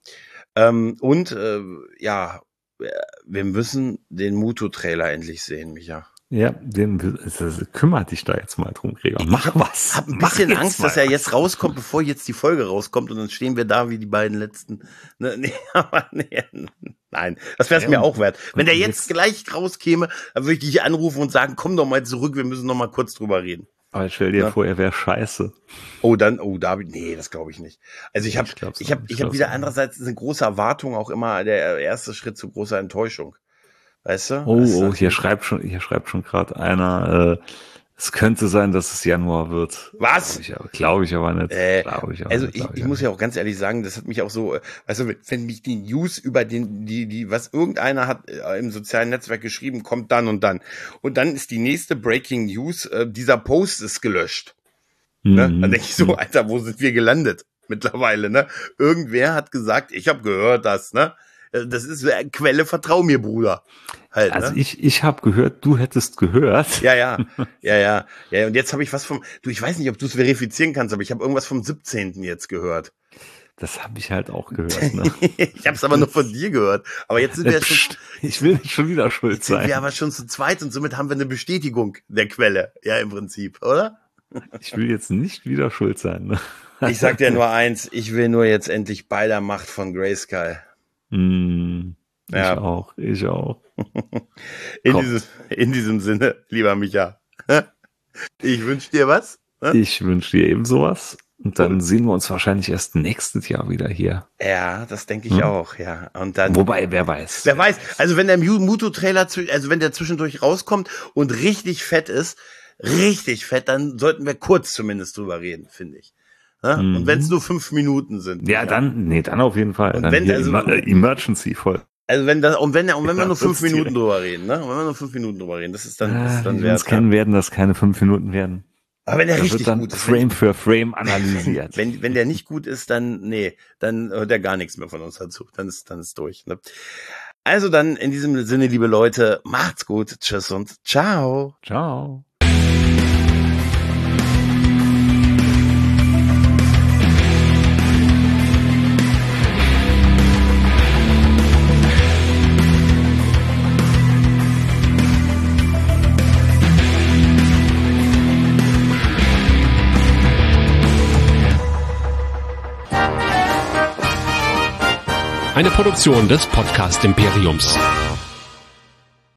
Wir müssen den Muto-Trailer endlich sehen, Micha. Ja, kümmert dich da jetzt mal drum, Gregor. Mach was. Ich hab ein bisschen Angst, dass er jetzt rauskommt, bevor jetzt die Folge rauskommt und dann stehen wir da wie die beiden letzten. Nein, das wäre es mir auch wert. Wenn der jetzt gleich rauskäme, dann würde ich dich anrufen und sagen, komm doch mal zurück, wir müssen noch mal kurz drüber reden. Aber ich stell dir vor, er wäre scheiße. David, nee, das glaube ich nicht. Also ich habe wieder andererseits eine große Erwartung, auch immer der erste Schritt zu großer Enttäuschung. Weißt du? Hier schreibt schon gerade einer, es könnte sein, dass es Januar wird. Was? Glaube ich aber nicht. Ich muss ja auch ganz ehrlich sagen, das hat mich auch so, weißt du, wenn mich die News über was irgendeiner hat im sozialen Netzwerk geschrieben, kommt dann und dann. Und dann ist die nächste Breaking News, dieser Post ist gelöscht. Ne? Dann denke ich so, Alter, wo sind wir gelandet mittlerweile, ne? Irgendwer hat gesagt, ich habe gehört das, ne? Das ist Quelle, vertrau mir, Bruder. Halt, also ne? ich habe gehört, du hättest gehört. Ja. Und jetzt habe ich was ich weiß nicht, ob du es verifizieren kannst, aber ich habe irgendwas vom 17. jetzt gehört. Das habe ich halt auch gehört. Ne? Ich habe es aber nur von dir gehört. Aber jetzt sind wir schon. Ich will nicht schon wieder schuld sein. Sind wir aber schon zu zweit und somit haben wir eine Bestätigung der Quelle. Ja, im Prinzip, oder? Ich will jetzt nicht wieder schuld sein. Ne? Ich sag dir nur eins, ich will nur jetzt endlich bei der Macht von Grayskull. Ich auch. In diesem Sinne, lieber Micha, ich wünsche dir was. Ich wünsche dir ebenso was. Und dann sehen wir uns wahrscheinlich erst nächstes Jahr wieder hier. Ja, das denke ich auch, ja. Und dann. Wobei, wer weiß. Wer weiß. Also wenn der Muto-Trailer, wenn der zwischendurch rauskommt und richtig fett ist, dann sollten wir kurz zumindest drüber reden, finde ich. Ja? Und wenn es nur 5 Minuten sind. Ja, dann auf jeden Fall. Und dann wenn Emergency voll. Also wenn wir nur 5 Minuten drüber reden, ne? Und wenn wir nur 5 Minuten drüber reden, das ist dann wert. Wenn uns kennen, werden das keine 5 Minuten werden. Aber wenn der richtig gut ist. Frame für Frame analysiert. Wenn der nicht gut ist, dann hört er gar nichts mehr von uns dazu. Dann ist durch, ne? Also dann in diesem Sinne, liebe Leute, macht's gut. Tschüss und ciao. Ciao. Eine Produktion des Podcast Imperiums.